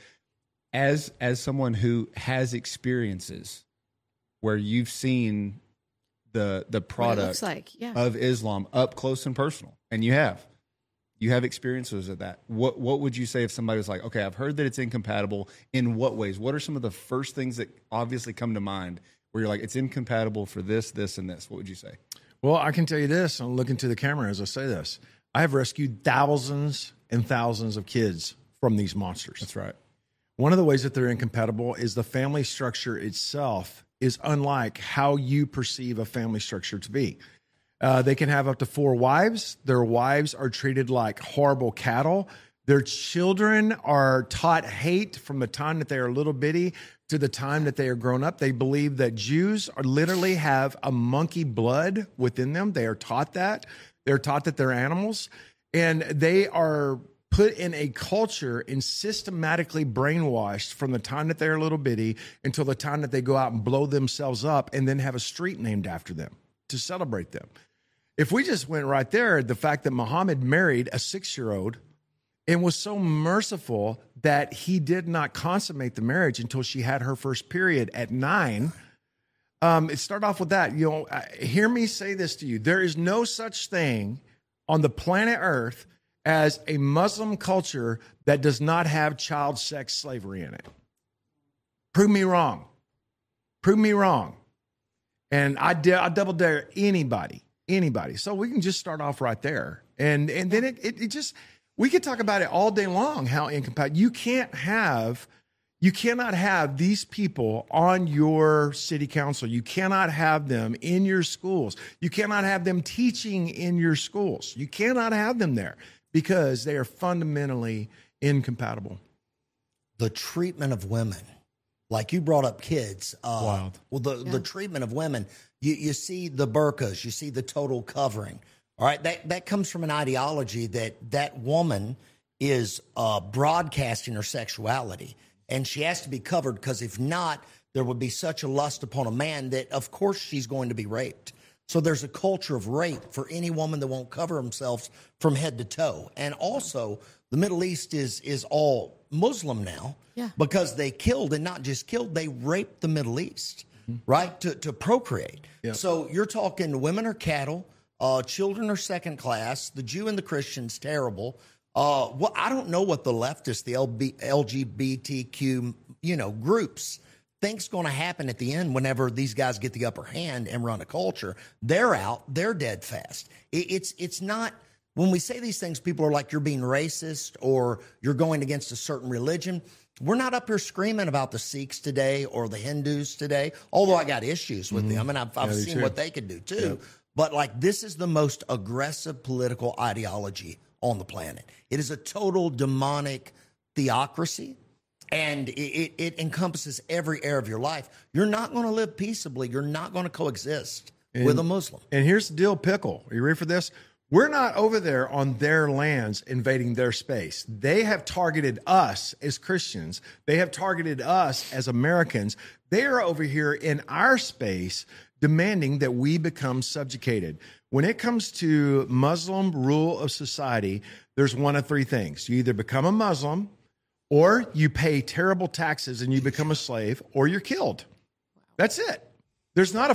As someone who has experiences where you've seen the product looks like, yeah. of Islam up close and personal, and you have experiences of that. What would you say if somebody was like, okay, I've heard that it's incompatible. In what ways? What are some of the first things that obviously come to mind where you're like, it's incompatible for this, this, and this? What would you say? Well, I can tell you this. I'm looking to the camera as I say this. I have rescued thousands and thousands of kids from these monsters. That's right. One of the ways that they're incompatible is the family structure itself is unlike how you perceive a family structure to be. They can have up to 4 wives. Their wives are treated like horrible cattle. Their children are taught hate from the time that they are little bitty to the time that they are grown up. They believe that Jews literally have a monkey blood within them. They are taught that. They're taught that they're animals. And they are put in a culture and systematically brainwashed from the time that they're little bitty until the time that they go out and blow themselves up and then have a street named after them to celebrate them. If we just went right there, the fact that Muhammad married a 6-year-old and was so merciful that he did not consummate the marriage until she had her first period at 9. It started off with that. Hear me say this to you. There is no such thing on the planet Earth as a Muslim culture that does not have child sex slavery in it. Prove me wrong. Prove me wrong. And I double dare anybody. So we can just start off right there. And then it just, we could talk about it all day long, how incompatible. You cannot have these people on your city council. You cannot have them in your schools. You cannot have them teaching in your schools. You cannot have them there because they are fundamentally incompatible. The treatment of women, like you brought up kids. Wild. Well, the treatment of women, you see the burqas, you see the total covering. All right, that comes from an ideology that woman is broadcasting her sexuality, and she has to be covered because if not, there would be such a lust upon a man that, of course, she's going to be raped. So there's a culture of rape for any woman that won't cover themselves from head to toe. And also, the Middle East is all Muslim now because they killed, and not just killed, they raped the Middle East, right, to procreate. Yep. So you're talking women are cattle. Children are second class. The Jew and the Christian's terrible. Well, I don't know what the leftists, the LGBTQ, groups think's going to happen at the end whenever these guys get the upper hand and run a culture. They're out. They're dead fast. It's not, when we say these things, people are like, you're being racist or you're going against a certain religion. We're not up here screaming about the Sikhs today or the Hindus today, although I got issues with them, and I've seen what they could do too. Yep. But like, this is the most aggressive political ideology on the planet. It is a total demonic theocracy. And it encompasses every area of your life. You're not going to live peaceably. You're not going to coexist with a Muslim. And here's the deal, Pickle. Are you ready for this? We're not over there on their lands invading their space. They have targeted us as Christians. They have targeted us as Americans. They are over here in our space demanding that we become subjugated. When it comes to Muslim rule of society, there's one of three things. You either become a Muslim, or you pay terrible taxes and you become a slave, or you're killed. That's it. There's not a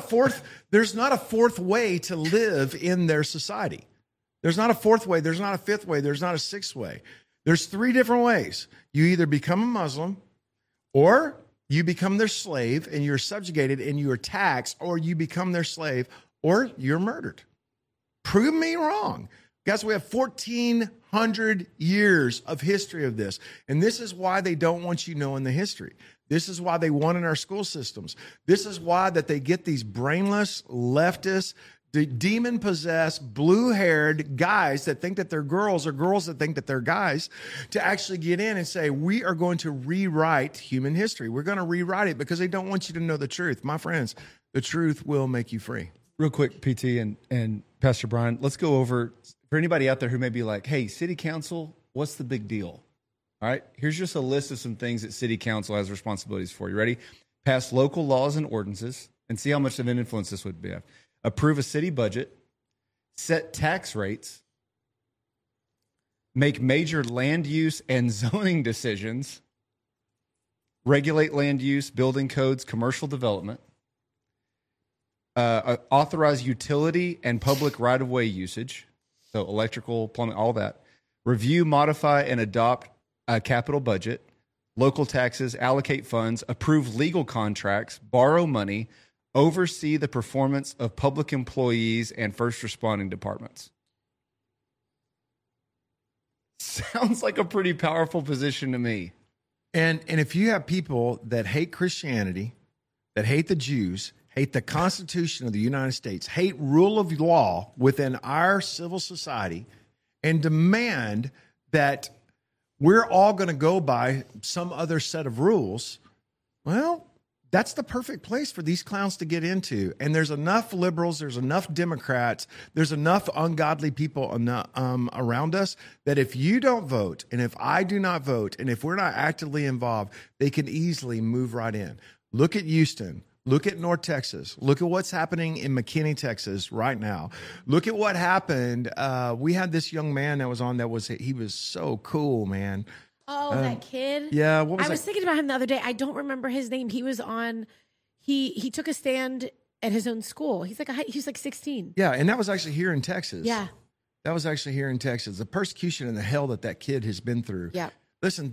fourth way to live in their society. There's not a fourth way. There's not a fifth way. There's not a sixth way. There's three different ways. You either become a Muslim, or you become their slave and you're subjugated and you are taxed, or you become their slave, or you're murdered. Prove me wrong. Guys, we have 1,400 years of history of this. And this is why they don't want you knowing the history. This is why they want in our school systems. This is why that they get these brainless, leftist, demon-possessed, blue-haired guys that think that they're girls, or girls that think that they're guys, to actually get in and say, we are going to rewrite human history. We're going to rewrite it because they don't want you to know the truth. My friends, the truth will make you free. Real quick, PT and Pastor Brian, let's go over, for anybody out there who may be like, hey, city council, what's the big deal? All right, here's just a list of some things that city council has responsibilities for. You ready? Pass local laws and ordinances, and see how much of an influence this would be. Approve a city budget, set tax rates, make major land use and zoning decisions, regulate land use, building codes, commercial development, authorize utility and public right-of-way usage, so electrical, plumbing, all that. Review, modify, and adopt a capital budget, local taxes, allocate funds, approve legal contracts, borrow money, oversee the performance of public employees and first responding departments. Sounds like a pretty powerful position to me. And if you have people that hate Christianity, that hate the Jews, hate the Constitution of the United States, hate rule of law within our civil society, and demand that we're all going to go by some other set of rules, well, that's the perfect place for these clowns to get into. And there's enough liberals, there's enough Democrats, there's enough ungodly people around us that if you don't vote, and if I do not vote, and if we're not actively involved, they can easily move right in. Look at Houston. Look at North Texas. Look at what's happening in McKinney, Texas right now. Look at what happened. We had this young man that was on he was so cool, man. Oh, that kid. Yeah. What was I was thinking about him the other day. I don't remember his name. He was on, he took a stand at his own school. He's like 16. Yeah. And that was actually here in Texas. Yeah. That was actually here in Texas. The persecution and the hell that kid has been through. Yeah. Listen,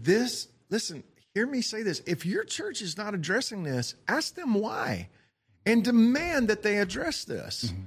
hear me say this. If your church is not addressing this, ask them why and demand that they address this. Mm-hmm.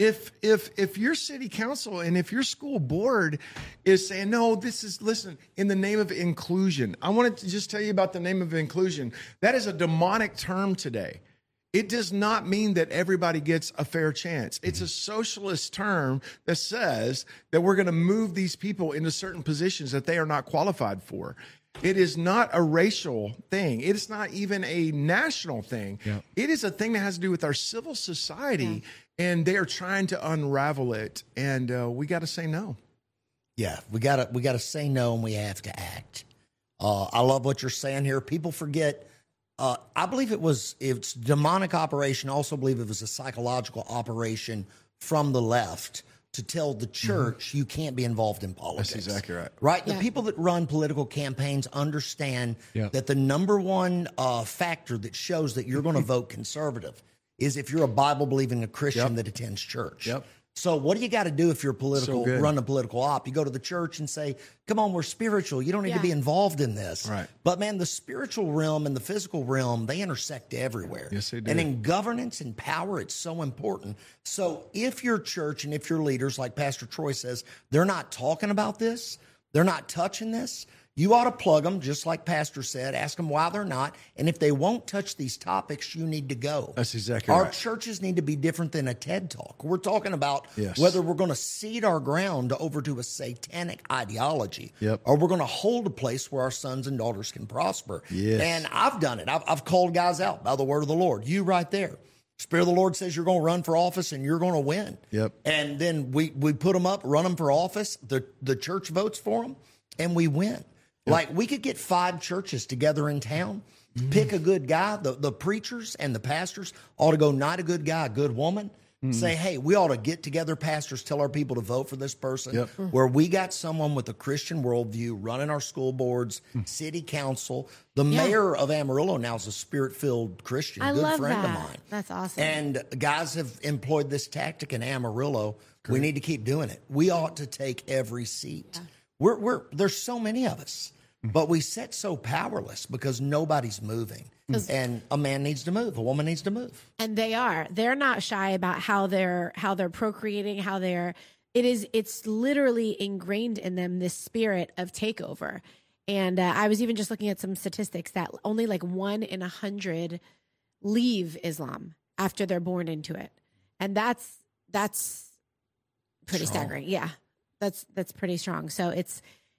If your city council and if your school board is saying, no, listen, in the name of inclusion, I wanted to just tell you about the name of inclusion. That is a demonic term today. It does not mean that everybody gets a fair chance. It's a socialist term that says that we're going to move these people into certain positions that they are not qualified for. It is not a racial thing. It is not even a national thing. Yeah. It is a thing that has to do with our civil society, and they are trying to unravel it. And we got to say no. Yeah, we got to say no, and we have to act. I love what you're saying here. People forget. I believe it's demonic operation. I also believe it was a psychological operation from the left to tell the church you can't be involved in politics. That's exactly right. Right? Yeah. The people that run political campaigns understand that the number one factor that shows that you're going to vote conservative is if you're a Bible-believing Christian that attends church. Yep. So what do you got to do if you're So good. run a political op? You go to the church and say, come on, we're spiritual. You don't need to be involved in this. Right. But man, the spiritual realm and the physical realm, they intersect everywhere. Yes, they do. And in governance and power, it's so important. So if your church and if your leaders, like Pastor Troy says, they're not talking about this, they're not touching this, you ought to plug them, just like Pastor said, ask them why they're not. And if they won't touch these topics, you need to go. That's exactly Our right. churches need to be different than a TED Talk. We're talking about Yes. whether we're going to cede our ground over to a satanic ideology, Yep. or we're going to hold a place where our sons and daughters can prosper. Yes. And I've done it. I've called guys out by the word of the Lord. You right there. Spirit of the Lord says you're going to run for office and you're going to win. Yep. And then we put them up, run them for office. The church votes for them, and we win. Like, we could get 5 churches together in town, pick a good guy. The preachers and the pastors ought to go, not a good guy, a good woman. Say, hey, we ought to get together, pastors, tell our people to vote for this person. Yep. Where we got someone with a Christian worldview running our school boards, city council. The mayor of Amarillo now is a spirit-filled Christian, I good love friend that. of mine. That's awesome. And guys have employed this tactic in Amarillo. We need to keep doing it. We ought to take every seat. There's so many of us, but we sit so powerless because nobody's moving. And a man needs to move, a woman needs to move. And they're not shy about how they're procreating, it's literally ingrained in them, this spirit of takeover. And I was even just looking at some statistics that only like 1 in 100 leave Islam after they're born into it. And that's pretty staggering. Yeah. That's pretty strong. So it's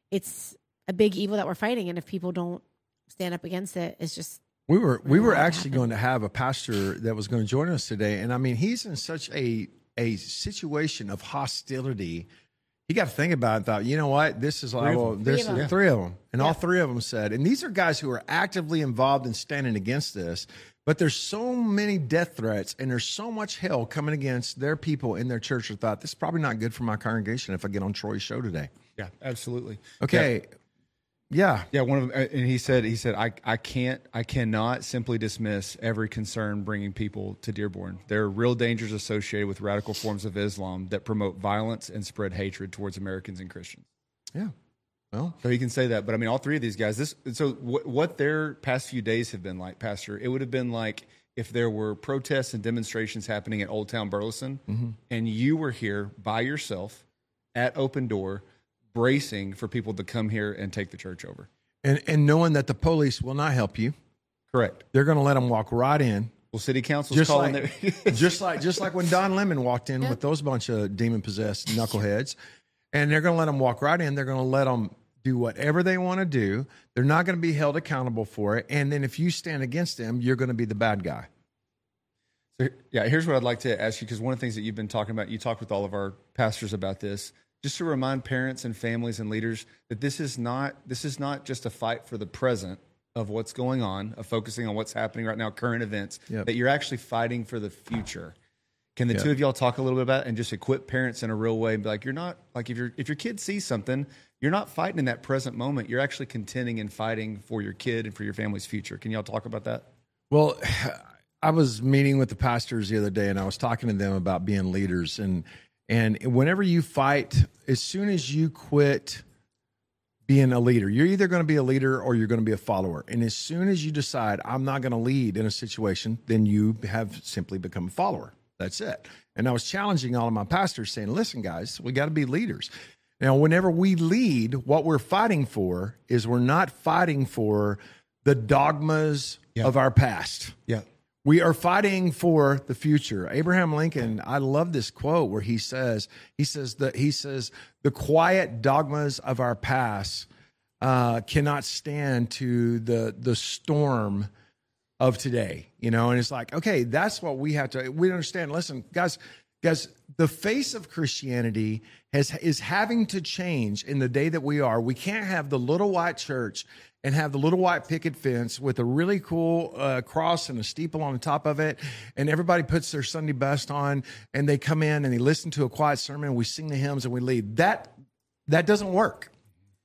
a big evil that we're fighting. And if people don't stand up against it, it's just, We were actually going to have a pastor that was going to join us today, and I mean, he's in such a situation of hostility. He got to think about it and thought, you know what, this is three of them, and all 3 of them said, and these are guys who are actively involved in standing against this. But there's so many death threats, and there's so much hell coming against their people in their church. That thought, this is probably not good for my congregation if I get on Troy's show today. Yeah, absolutely. Okay. Yeah. Yeah, one of them, and he said, I cannot simply dismiss every concern bringing people to Dearborn. There are real dangers associated with radical forms of Islam that promote violence and spread hatred towards Americans and Christians. Yeah. Well, so he can say that, but I mean, all 3 of these guys. What their past few days have been like, Pastor. It would have been like if there were protests and demonstrations happening at Old Town Burleson, and you were here by yourself at Open Door, bracing for people to come here and take the church over. And knowing that the police will not help you. Correct. They're going to let them walk right in. Well, city council's calling their just like when Don Lemon walked in with those bunch of demon-possessed knuckleheads, and they're going to let them walk right in. They're going to let them do whatever they want to do. They're not going to be held accountable for it. And then if you stand against them, you're going to be the bad guy. So, yeah, here's what I'd like to ask you, because one of the things that you've been talking about, you talked with all of our pastors about this, just to remind parents and families and leaders that this is not just a fight for the present of what's going on, of focusing on what's happening right now, current events, that you're actually fighting for the future. Can the 2 of y'all talk a little bit about it and just equip parents in a real way and be like, you're not, like if your kid sees something, you're not fighting in that present moment. You're actually contending and fighting for your kid and for your family's future. Can y'all talk about that? Well, I was meeting with the pastors the other day, and I was talking to them about being leaders. And whenever you fight, as soon as you quit being a leader, you're either going to be a leader or you're going to be a follower. And as soon as you decide, I'm not going to lead in a situation, then you have simply become a follower. That's it. And I was challenging all of my pastors saying, listen, guys, we got to be leaders. Now, whenever we lead, what we're fighting for is we're not fighting for the dogmas of our past. Yeah. We are fighting for the future. Abraham Lincoln, I love this quote where he says, the quiet dogmas of our past cannot stand to the storm of today, and it's like, okay, that's what we understand. Listen, guys, the face of Christianity is having to change in the day that we are. We can't have the little white church and have the little white picket fence with a really cool cross and a steeple on the top of it, and everybody puts their Sunday best on, and they come in and they listen to a quiet sermon, and we sing the hymns and we leave. That doesn't work.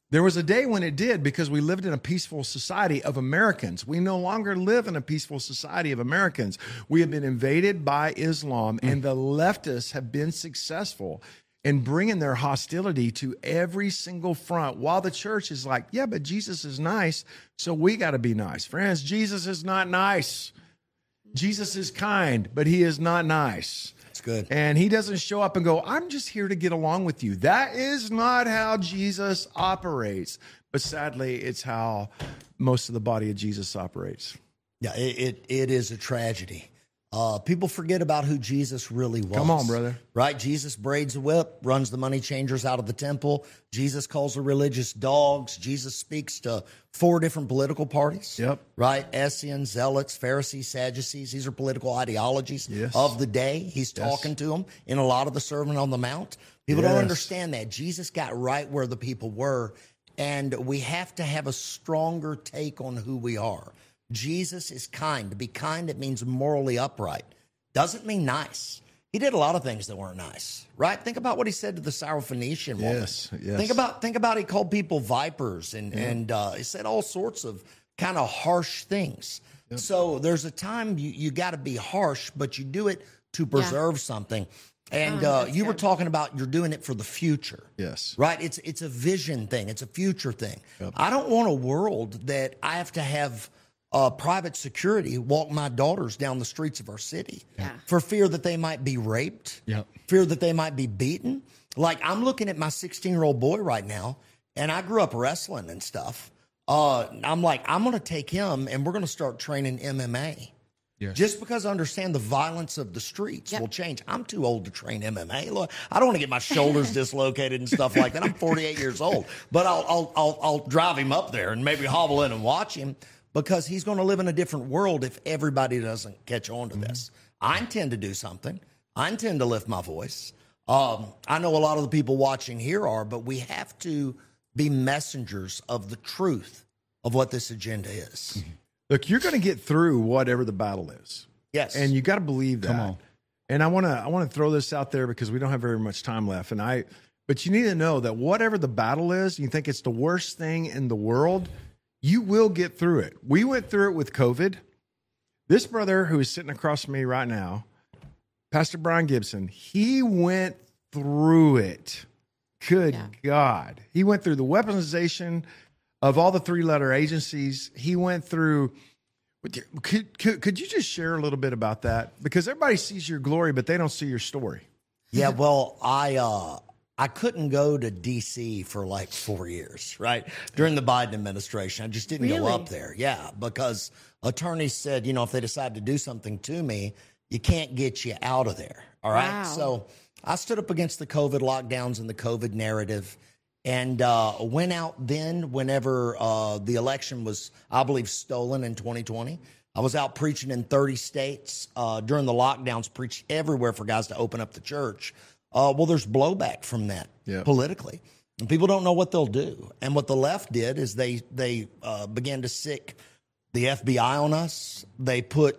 There was a day when it did because we lived in a peaceful society of Americans. We no longer live in a peaceful society of Americans. We have been invaded by Islam, and the leftists have been successful in bringing their hostility to every single front, while the church is like, yeah, but Jesus is nice, so we got to be nice. Friends, Jesus is not nice. Jesus is kind, but he is not nice. That's good. And he doesn't show up and go, I'm just here to get along with you. That is not how Jesus operates. But sadly, it's how most of the body of Jesus operates. Yeah, it is a tragedy. People forget about who Jesus really was. Come on, brother. Right? Jesus braids a whip, runs the money changers out of the temple. Jesus calls the religious dogs. Jesus speaks to 4 different political parties. Yep. Right? Essenes, Zealots, Pharisees, Sadducees. These are political ideologies of the day. He's talking to them in a lot of the Sermon on the Mount. People don't understand that. Jesus got right where the people were, and we have to have a stronger take on who we are. Jesus is kind. To be kind, it means morally upright. Doesn't mean nice. He did a lot of things that weren't nice, right? Think about what he said to the Syrophoenician woman. Yes. Think about he called people vipers and he said all sorts of kind of harsh things. Yep. So there's a time you got to be harsh, but you do it to preserve something. And you were talking about you're doing it for the future. Yes. Right? It's a vision thing. It's a future thing. Yep. I don't want a world that I have to have private security walk my daughters down the streets of our city for fear that they might be raped, fear that they might be beaten. Like, I'm looking at my 16-year-old boy right now, and I grew up wrestling and stuff. I'm like, I'm going to take him, and we're going to start training MMA. Yes. Just because I understand the violence of the streets will change. I'm too old to train MMA. Look, I don't want to get my shoulders dislocated and stuff like that. I'm 48 years old, but I'll drive him up there and maybe hobble in and watch him, because he's going to live in a different world if everybody doesn't catch on to this. I intend to do something. I intend to lift my voice. I know a lot of the people watching here are, but we have to be messengers of the truth of what this agenda is. Look, you're going to get through whatever the battle is. Yes. And you got to believe that. Come on. And I want to throw this out there because we don't have very much time left. But you need to know that whatever the battle is, you think it's the worst thing in the world, you will get through it. We went through it with COVID. This brother who is sitting across from me right now, Pastor Brian Gibson, he went through it. Good God. He went through the weaponization of all the 3-letter agencies. He went through. Could you just share a little bit about that? Because everybody sees your glory, but they don't see your story. Yeah, well, I couldn't go to D.C. for like 4 years, right? During the Biden administration. I just didn't go up there. Yeah, because attorneys said, if they decide to do something to me, you can't get you out of there. All right. Wow. So I stood up against the COVID lockdowns and the COVID narrative, and went out then whenever the election was, I believe, stolen in 2020. I was out preaching in 30 states during the lockdowns, preached everywhere for guys to open up the church. Well, there's blowback from that politically, and people don't know what they'll do. And what the left did is they began to sick the FBI on us. They put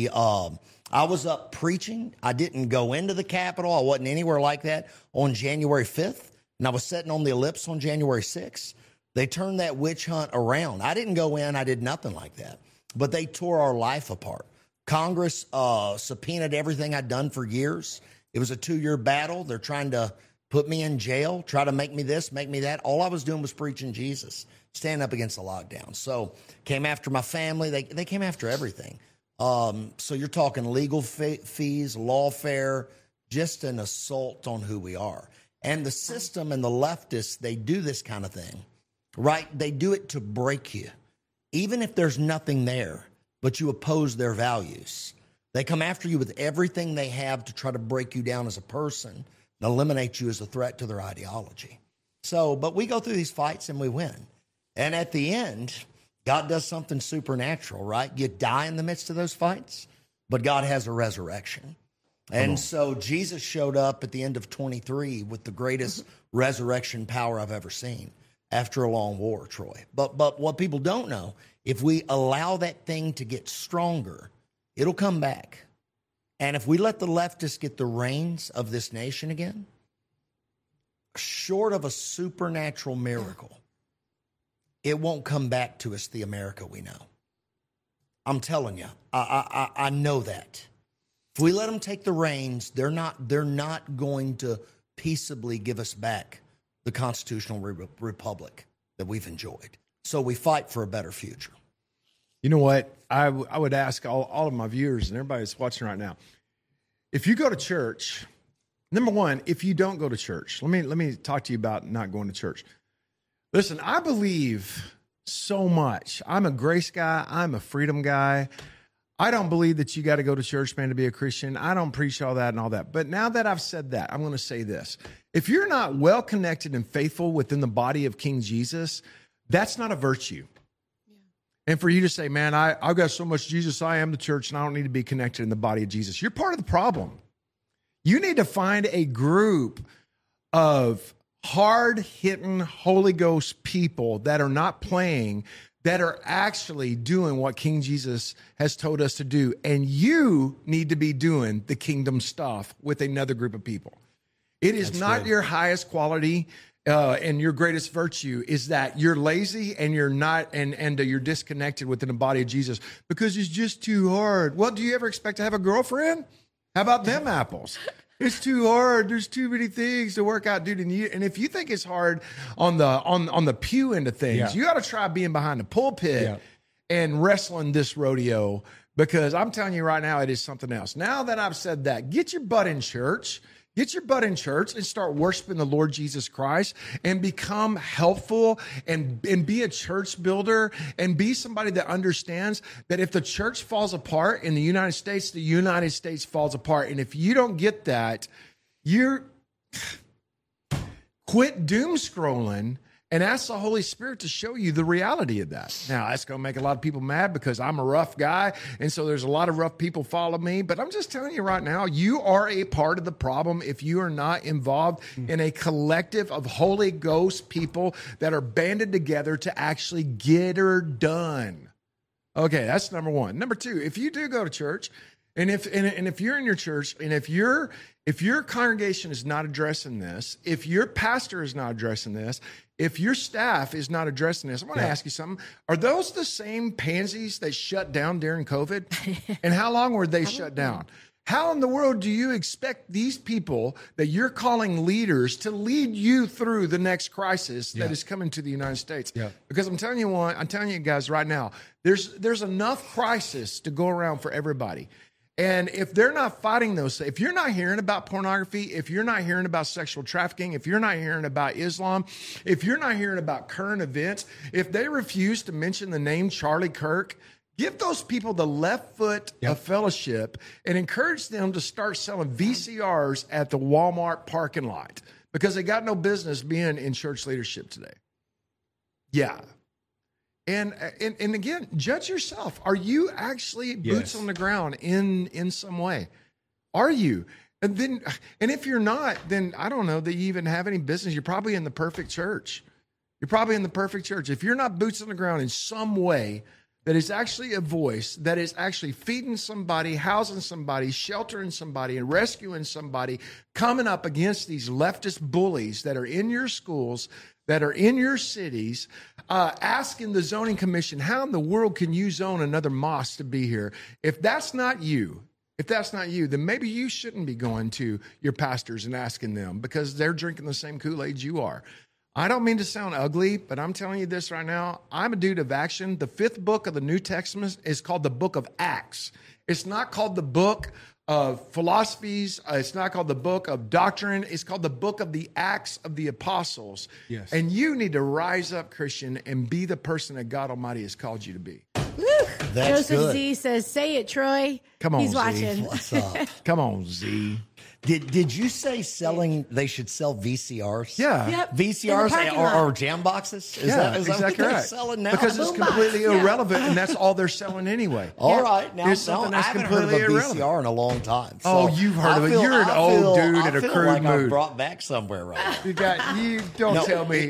I was up preaching. I didn't go into the Capitol. I wasn't anywhere like that on January 5th, and I was sitting on the ellipse on January 6th. They turned that witch hunt around. I didn't go in. I did nothing like that, but they tore our life apart. Congress subpoenaed everything I'd done for years. It was a 2-year battle. They're trying to put me in jail, try to make me this, make me that. All I was doing was preaching Jesus, standing up against the lockdown. So came after my family. They came after everything. So you're talking legal fees, lawfare, just an assault on who we are. And the system and the leftists, they do this kind of thing, right? They do it to break you, even if there's nothing there, but you oppose their values. They come after you with everything they have to try to break you down as a person and eliminate you as a threat to their ideology. So, but we go through these fights and we win. And at the end, God does something supernatural, right? You die in the midst of those fights, but God has a resurrection. And so Jesus showed up at the end of 23 with the greatest resurrection power I've ever seen after a long war, Troy. But what people don't know, if we allow that thing to get stronger, it'll come back. And if we let the leftists get the reins of this nation again, short of a supernatural miracle, it won't come back to us the America we know. I'm telling you, I know that. If we let them take the reins, they're not going to peaceably give us back the constitutional republic that we've enjoyed. So we fight for a better future. You know what? I would ask all of my viewers and everybody that's watching right now, if you go to church, number one, if you don't go to church, let me talk to you about not going to church. Listen, I believe so much. I'm a grace guy. I'm a freedom guy. I don't believe that you got to go to church, man, to be a Christian. I don't preach all that and all that. But now that I've said that, I'm going to say this. If you're not well connected and faithful within the body of King Jesus, that's not a virtue. Yeah. And for you to say, man, I've got so much Jesus, I am the church, and I don't need to be connected in the body of Jesus. You're part of the problem. You need to find a group of hard-hitting Holy Ghost people that are not playing, that are actually doing what King Jesus has told us to do. And you need to be doing the kingdom stuff with another group of people. It is That's not good. Your highest quality and your greatest virtue is that you're lazy and you're not, and you're disconnected within the body of Jesus because it's just too hard. Well, do you ever expect to have a girlfriend? How about them apples? It's too hard. There's too many things to work out, dude. And if you think it's hard on the pew end of things, you got to try being behind the pulpit and wrestling this rodeo, because I'm telling you right now, it is something else. Now that I've said that, get your butt in church. Get your butt in church and start worshiping the Lord Jesus Christ and become helpful and be a church builder and be somebody that understands that if the church falls apart in the United States falls apart. And if you don't get that, you're quit doom scrolling and ask the Holy Spirit to show you the reality of that. Now, that's going to make a lot of people mad because I'm a rough guy, and so there's a lot of rough people follow me. But I'm just telling you right now, you are a part of the problem if you are not involved in a collective of Holy Ghost people that are banded together to actually get her done. Okay, that's number one. Number two, if you do go to church, and if you're in your church, and if your congregation is not addressing this, if your pastor is not addressing this, if your staff is not addressing this, I want to ask you something. Are those the same pansies that shut down during COVID? And how long were they shut down? How in the world do you expect these people that you're calling leaders to lead you through the next crisis that is coming to the United States? Yeah. Because I'm telling you guys right now, there's enough crisis to go around for everybody. And if they're not fighting those, if you're not hearing about pornography, if you're not hearing about sexual trafficking, if you're not hearing about Islam, if you're not hearing about current events, if they refuse to mention the name Charlie Kirk, give those people the left foot of fellowship and encourage them to start selling VCRs at the Walmart parking lot because they got no business being in church leadership today. Yeah. And again, judge yourself. Are you actually boots on the ground in some way? Are you? And if you're not, then I don't know that you even have any business. You're probably in the perfect church. You're probably in the perfect church. If you're not boots on the ground in some way that is actually a voice, that is actually feeding somebody, housing somebody, sheltering somebody, and rescuing somebody, coming up against these leftist bullies that are in your schools, that are in your cities, asking the zoning commission, how in the world can you zone another mosque to be here? If that's not you, then maybe you shouldn't be going to your pastors and asking them because they're drinking the same Kool-Aid you are. I don't mean to sound ugly, but I'm telling you this right now. I'm a dude of action. The 5th book of the New Testament is called the book of Acts. It's not called the book of philosophies. It's not called the book of doctrine. It's called the book of the Acts of the Apostles. Yes. And you need to rise up, Christian, and be the person that God Almighty has called you to be. That's Joseph good. Z says, say it, Troy. Come on, He's Z. watching. What's up? Come on, Z. Did you say they should sell VCRs? Yeah. Yep. VCRs or jam boxes? Is that exactly what they're right. selling now? Because it's completely irrelevant, and that's all they're selling anyway. All right. Now, It's something I that's haven't heard of a completely VCR irrelevant. in a long time. Oh, you've heard of it. You're an old dude in a I feel crude like I'm mood. brought back somewhere right now. You don't tell me.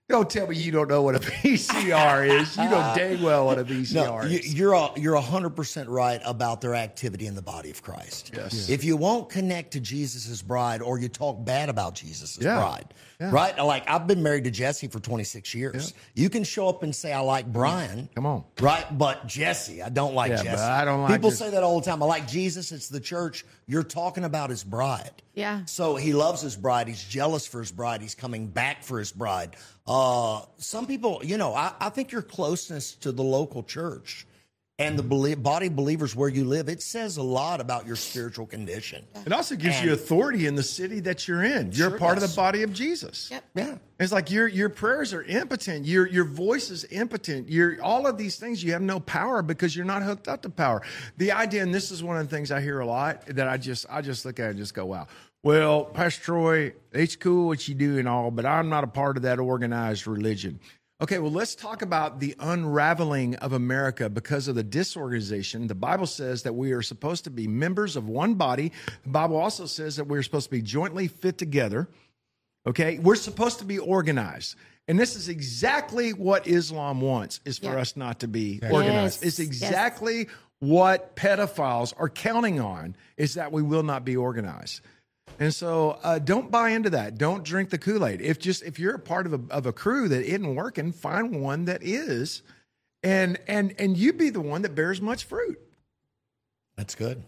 Don't tell me you don't know what a VCR is. You know dang well what a VCR is. You're 100% right about their activity in the body of Christ. Yes. If you won't connect to Jesus' bride, or you talk bad about Jesus' Yeah. bride, Yeah. right? Like, I've been married to Jesse for 26 years. You can show up and say, I like Brian. Come on. Right? But Jesse, I don't like Yeah, Jesse. but I don't like People this. say that all the time. I like Jesus. It's the church. You're talking about his bride. Yeah. So he loves his bride. He's jealous for his bride. He's coming back for his bride. Some people, I think your closeness to the local church and the body of believers where you live, it says a lot about your spiritual condition. It also gives you authority in the city that you're in. You're Sure a part of does. the body of Jesus. Yep. Yeah. It's like your prayers are impotent. Your voice is impotent. All of these things, you have no power because you're not hooked up to power. The idea, and this is one of the things I hear a lot, that I just look at it and just go, wow. Well, Pastor Troy, it's cool what you do and all, but I'm not a part of that organized religion. Okay, well, let's talk about the unraveling of America because of the disorganization. The Bible says that we are supposed to be members of one body. The Bible also says that we're supposed to be jointly fit together. Okay, we're supposed to be organized. And this is exactly what Islam wants, is for us not to be organized. Yes. It's exactly what pedophiles are counting on, is that we will not be organized. And so don't buy into that. Don't drink the Kool-Aid. If you're a part of a crew that isn't working, find one that is, and you be the one that bears much fruit. That's good.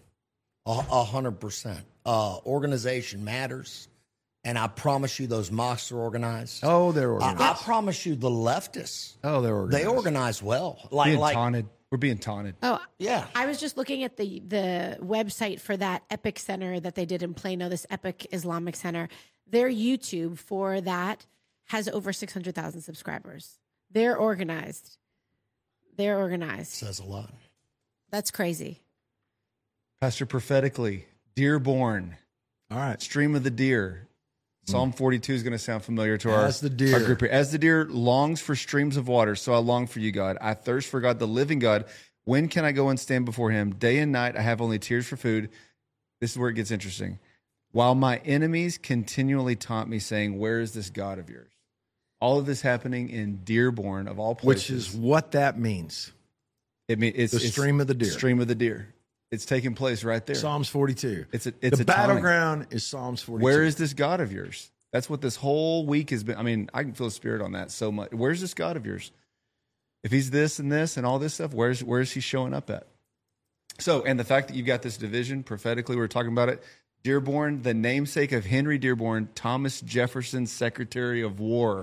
100%. Organization matters. And I promise you those mosques are organized. Oh, they're organized. I promise you the leftists, Oh, they're organized. they organize well. Being taunted. We're being taunted. Oh, Yeah. I was just looking at the website for that Epic Center that they did in Plano, this Epic Islamic Center. Their YouTube for that has over 600,000 subscribers. They're organized. They're organized. Says a lot. That's crazy. Pastor, prophetically, Dearborn, All right. stream of the deer. Psalm 42 is going to sound familiar to our, As the deer. our group here. As the deer longs for streams of water, so I long for you, God. I thirst for God, the living God. When can I go and stand before him? Day and night, I have only tears for food. This is where it gets interesting. While my enemies continually taunt me, saying, where is this God of yours? All of this happening in Dearborn, of all places. Which is what that means. It's the stream of the deer. Stream of the deer. It's taking place right there. Psalms 42. It's the a taunting. battleground is Psalms 42. Where is this God of yours? That's what this whole week has been. I mean, I can feel the spirit on that so much. Where's this God of yours? If he's this and all this stuff, where is he showing up at? So, and the fact that you've got this division prophetically, we were talking about it. Dearborn, the namesake of Henry Dearborn, Thomas Jefferson's Secretary of War.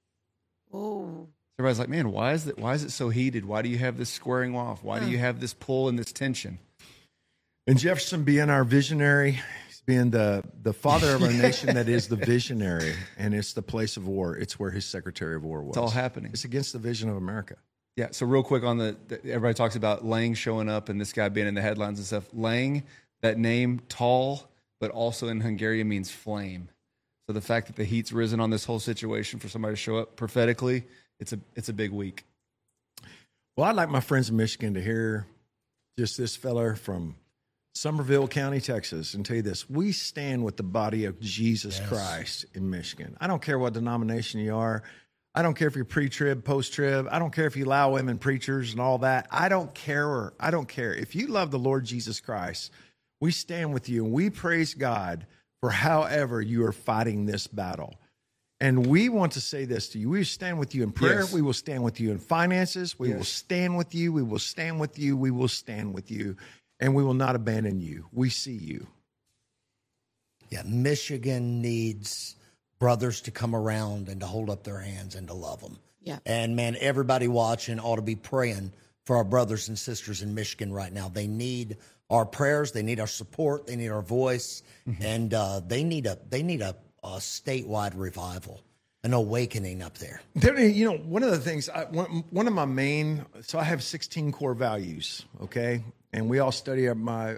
Oh, Everybody's like, man, why is it so heated? Why do you have this squaring off? Why do you have this pull and this tension? And Jefferson being our visionary, he's being the father of our nation that is the visionary, and it's the place of war. It's where his Secretary of War was. It's all happening. It's against the vision of America. Yeah. So real quick on everybody talks about Lang showing up and this guy being in the headlines and stuff. Lang, that name, tall, but also in Hungarian means flame. So the fact that the heat's risen on this whole situation for somebody to show up prophetically, it's a big week. Well, I'd like my friends in Michigan to hear just this fella from Somerville County, Texas, and tell you this. We stand with the body of Jesus Christ in Michigan. I don't care what denomination you are. I don't care if you're pre-trib, post-trib. I don't care if you allow women preachers and all that. I don't care. I don't care. If you love the Lord Jesus Christ, we stand with you and we praise God for however you are fighting this battle. And we want to say this to you. We stand with you in prayer. Yes. We will stand with you in finances. We will stand with you. We will stand with you. We will stand with you. And we will not abandon you. We see you. Yeah, Michigan needs brothers to come around and to hold up their hands and to love them. Yeah. And man, everybody watching ought to be praying for our brothers and sisters in Michigan right now. They need our prayers. They need our support. They need our voice. And they need a statewide revival, an awakening up there. You know, one of the things, one of my main, so I have 16 core values, okay? And we all study my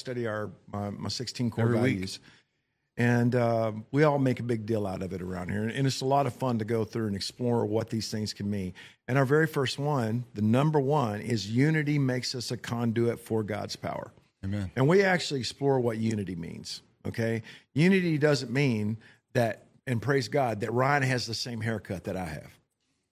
16 core Every week. values. And we all make a big deal out of it around here. And it's a lot of fun to go through and explore what these things can mean. And our very first one, the number one, is unity makes us a conduit for God's power. Amen. And we actually explore what unity means, okay? Unity doesn't mean that, and praise God, that Ryan has the same haircut that I have.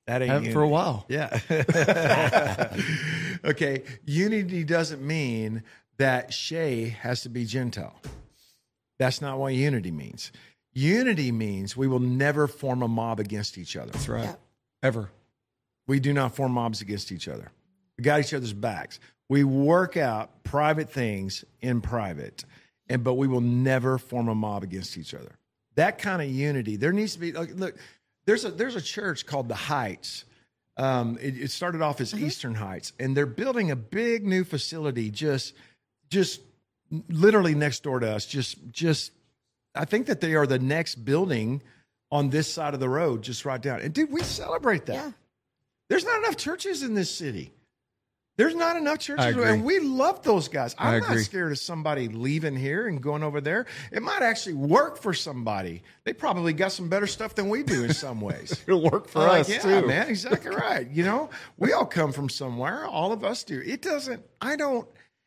That ain't Have for a unity. while. Yeah. Okay. Unity doesn't mean that Shay has to be Gentile. That's not what unity means. Unity means we will never form a mob against each other. That's right. Yeah. Ever. We do not form mobs against each other. We got each other's backs. We work out private things in private, but we will never form a mob against each other. That kind of unity, there needs to be. Look, there's a church called the Heights. It started off as Eastern Heights, and they're building a big new facility just literally next door to us. Just I think that they are the next building on this side of the road, just right down. And dude, we celebrate that. Yeah. There's not enough churches in this city. There's not enough churches, I agree. and we love those guys. I I'm not agree. scared of somebody leaving here and going over there. It might actually work for somebody. They probably got some better stuff than we do in some ways. It'll work for Like, us yeah, too. man, exactly right. You know, we all come from somewhere. All of us do. It doesn't. I don't.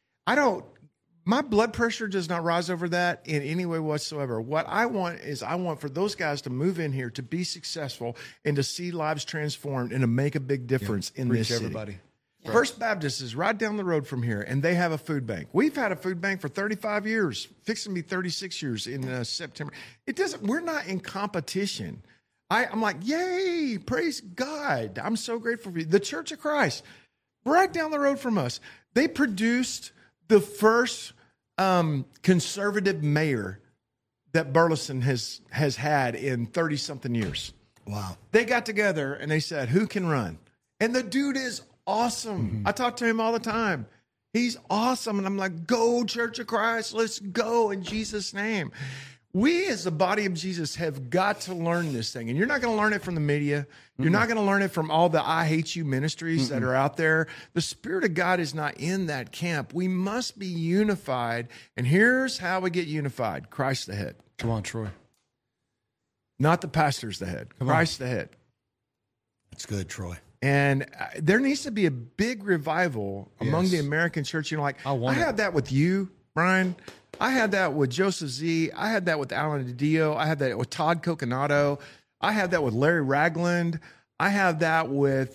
My blood pressure does not rise over that in any way whatsoever. What I want is I want for those guys to move in here to be successful and to see lives transformed and to make a big difference in Reach this city. everybody. First Baptist is right down the road from here, and they have a food bank. We've had a food bank for 35 years, fixing to be 36 years in September. It doesn't. We're not in competition. I'm like, yay, praise God. I'm so grateful for you. The Church of Christ, right down the road from us, they produced the first conservative mayor that Burleson has had in 30-something years. Wow. They got together and they said, who can run? And the dude is awesome. I talk to him all the time. He's awesome. And I'm like, go Church of Christ. Let's go in Jesus' name. We as the body of Jesus have got to learn this thing. And you're not going to learn it from the media. You're not going to learn it from all the I hate you ministries that are out there. The Spirit of God is not in that camp. We must be unified. And here's how we get unified. Christ the head. Come on, Troy. Not the pastor's the head. Christ the head. That's good, Troy. And there needs to be a big revival among the American church. You know, like I had that with you, Brian. I had that with Joseph Z. I had that with Alan DiDio. I had that with Todd Coconato. I had that with Larry Ragland. I have that with,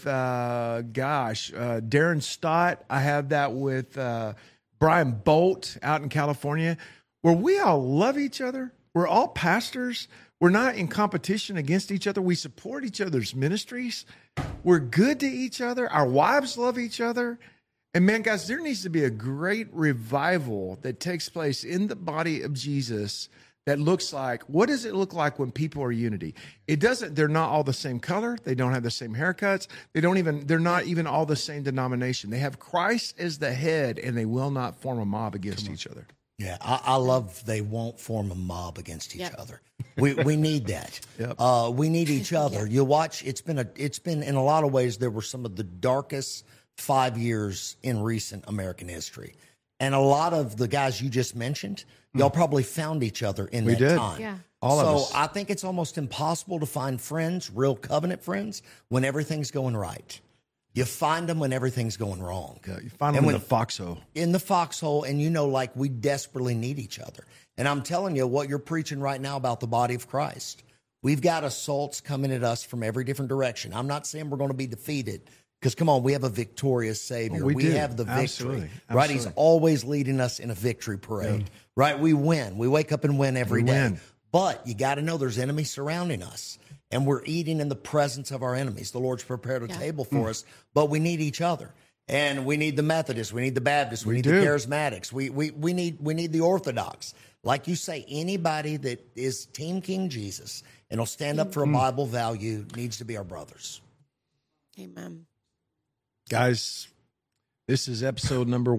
Darren Stott. I have that with Brian Bolt out in California, where we all love each other. We're all pastors. We're not in competition against each other. We support each other's ministries. We're good to each other. Our wives love each other. And man, guys, there needs to be a great revival that takes place in the body of Jesus that looks like, what does it look like when people are unity? It doesn't, they're not all the same color. They don't have the same haircuts. They're not even all the same denomination. They have Christ as the head and they will not form a mob against each other. Yeah, I love they won't form a mob against each other. We need that. We need each other. You watch. It's been in a lot of ways there were some of the darkest 5 years in recent American history, and a lot of the guys you just mentioned, y'all probably found each other in that time. Yeah. All of us. So I think it's almost impossible to find friends, real covenant friends, when everything's going right. You find them when everything's going wrong. Yeah, you find them in the foxhole. In the foxhole, and like we desperately need each other. And I'm telling you what you're preaching right now about the body of Christ. We've got assaults coming at us from every different direction. I'm not saying we're going to be defeated because, come on, we have a victorious Savior. We do. have the victory, Absolutely. right? He's always leading us in a victory parade, right? We win. We wake up and win every day. win. But you got to know there's enemies surrounding us. And we're eating in the presence of our enemies. The Lord's prepared a table for us, but we need each other. And we need the Methodists, we need the Baptists, we need the Charismatics, we need the Orthodox. Like you say, anybody that is Team King Jesus and will stand up for a Bible value needs to be our brothers. Amen. Guys, this is episode number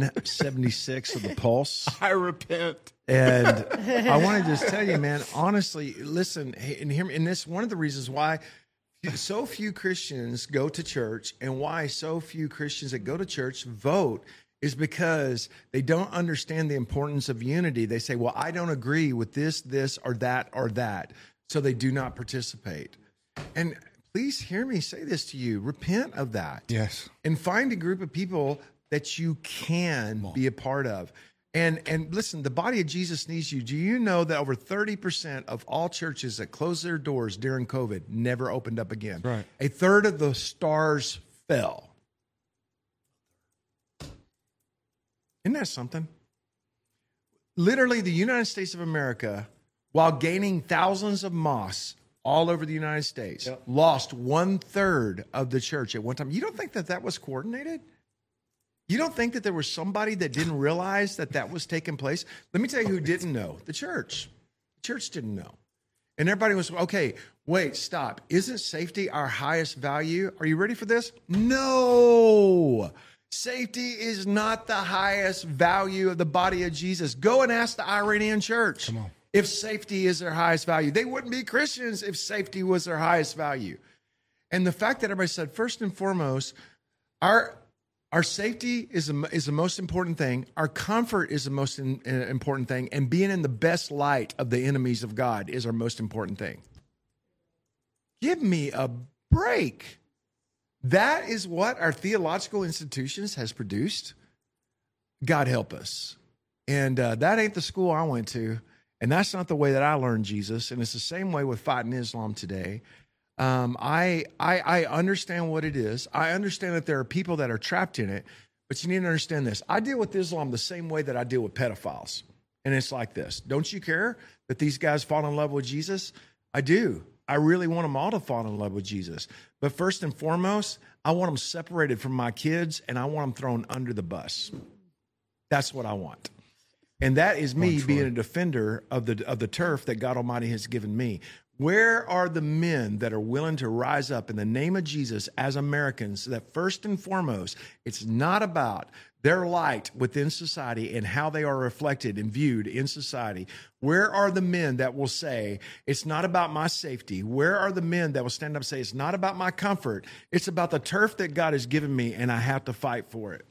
176 of The Pulse. I repent. And I want to just tell you, man, honestly, listen, and hear me. And this one of the reasons why so few Christians go to church and why so few Christians that go to church vote is because they don't understand the importance of unity. They say, well, I don't agree with this, or that. So they do not participate. And please hear me say this to you. Repent of that. Yes. And find a group of people that you can be a part of. And listen, the body of Jesus needs you. Do you know that over 30% of all churches that closed their doors during COVID never opened up again? Right. A third of the stars fell. Isn't that something? Literally, the United States of America, while gaining thousands of mosques all over the United States, lost 1/3 of the church at one time. You don't think that that was coordinated? You don't think that there was somebody that didn't realize that that was taking place? Let me tell you who didn't know. The church. The church didn't know. And everybody was, okay, wait, stop. Isn't safety our highest value? Are you ready for this? No. Safety is not the highest value of the body of Jesus. Go and ask the Iranian church. Come on. If safety is their highest value. They wouldn't be Christians if safety was their highest value. And the fact that everybody said, first and foremost, our safety is the most important thing. Our comfort is the most important thing. And being in the best light of the enemies of God is our most important thing. Give me a break. That is what our theological institutions has produced. God help us. And that ain't the school I went to. And that's not the way that I learned Jesus. And it's the same way with fighting Islam today. I understand what it is. I understand that there are people that are trapped in it, but you need to understand this. I deal with Islam the same way that I deal with pedophiles. And it's like this. Don't you care that these guys fall in love with Jesus? I do. I really want them all to fall in love with Jesus. But first and foremost, I want them separated from my kids, and I want them thrown under the bus. That's what I want. And that is me being a defender of the turf that God Almighty has given me. Where are the men that are willing to rise up in the name of Jesus as Americans that first and foremost, it's not about their light within society and how they are reflected and viewed in society? Where are the men that will say, it's not about my safety? Where are the men that will stand up and say, it's not about my comfort? It's about the turf that God has given me, and I have to fight for it.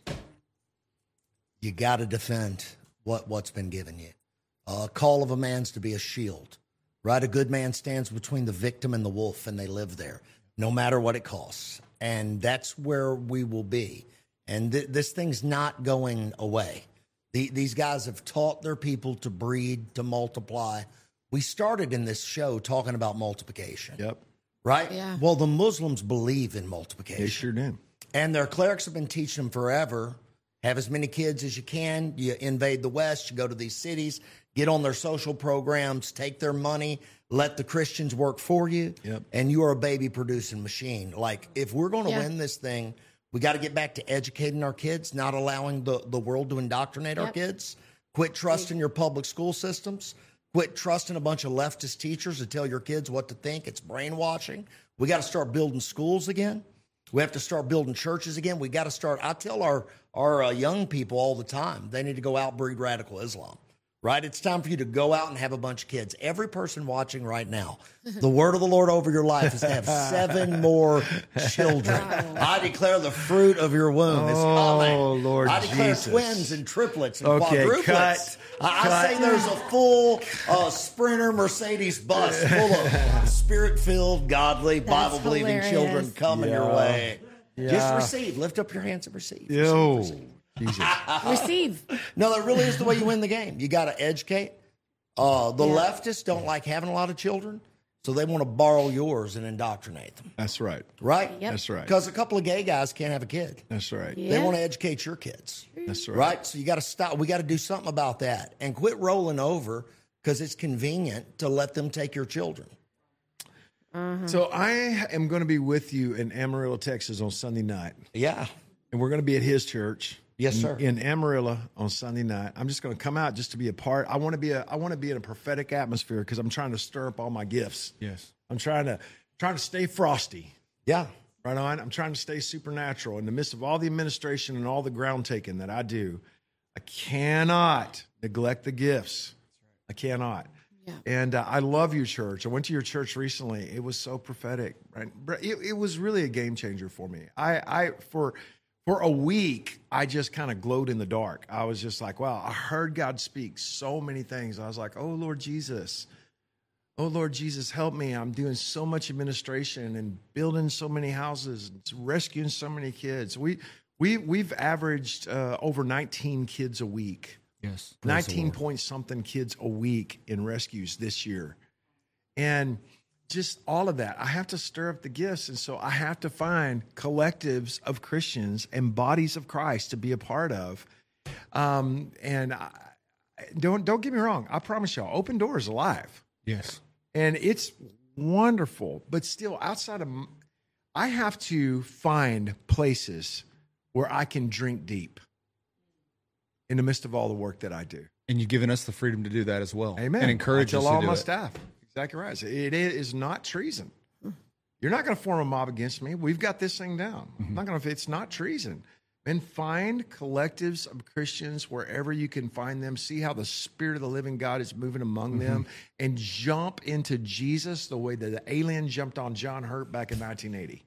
You got to defend what's been given you. A call of a man's to be a shield. Right? A good man stands between the victim and the wolf, and they live there, no matter what it costs. And that's where we will be. And this thing's not going away. These guys have taught their people to breed, to multiply. We started in this show talking about multiplication. Yep. Right? Yeah. Well, the Muslims believe in multiplication. They sure do. And their clerics have been teaching them forever. Have as many kids as you can. You invade the West. You go to these cities. Get on their social programs, take their money, let the Christians work for you, and you are a baby-producing machine. Like, if we're going to win this thing, we got to get back to educating our kids, not allowing the world to indoctrinate our kids. Quit trusting your public school systems. Quit trusting a bunch of leftist teachers to tell your kids what to think. It's brainwashing. We got to start building schools again. We have to start building churches again. We got to start. I tell our young people all the time, they need to go outbreed radical Islam. Right? It's time for you to go out and have a bunch of kids. Every person watching right now, the word of the Lord over your life is to have 7 more children. I declare the fruit of your womb is coming. Oh, Lord I declare Jesus. twins and triplets and Okay, quadruplets. I say there's a full Sprinter Mercedes bus full of spirit-filled, godly, Bible-believing hilarious. children coming your way. Yeah. Just receive. Lift up your hands and receive. Yo, Receive. Jesus. Receive. No, that really is the way you win the game. You got to educate. The leftists don't like having a lot of children, so they want to borrow yours and indoctrinate them. That's right. Right? Yep. That's right. Because a couple of gay guys can't have a kid. That's right. They want to educate your kids. That's right. Right? So you got to stop. We got to do something about that and quit rolling over because it's convenient to let them take your children. So I am going to be with you in Amarillo, Texas on Sunday night. Yeah. And we're going to be at his church. Yes, sir. In Amarillo on Sunday night. I'm just going to come out just to be a part. I want to be in a prophetic atmosphere because I'm trying to stir up all my gifts. Yes. I'm trying to stay frosty. Yeah. Right on. I'm trying to stay supernatural in the midst of all the administration and all the ground taking that I do. I cannot neglect the gifts. I cannot. Yeah. And I love your church. I went to your church recently. It was so prophetic. Right? It was really a game changer for me. For a week, I just kind of glowed in the dark. I was just like, wow, I heard God speak so many things. I was like, oh, Lord Jesus, help me. I'm doing so much administration and building so many houses, and rescuing so many kids. We've averaged over 19 kids a week Yes. 19 point something kids a week in rescues this year. And just all of that. I have to stir up the gifts. And so I have to find collectives of Christians and bodies of Christ to be a part of. Don't get me wrong. I promise y'all, Open Door is alive. Yes. And it's wonderful. But still, I have to find places where I can drink deep in the midst of all the work that I do. And you've given us the freedom to do that as well. Amen. And encourage I us tell to all do my it. staff. Exactly right. It is not treason. You're not going to form a mob against me. We've got this thing down. I'm not going to. It's not treason. And find collectives of Christians wherever you can find them. See how the Spirit of the living God is moving among them, and jump into Jesus the way that the alien jumped on John Hurt back in 1980.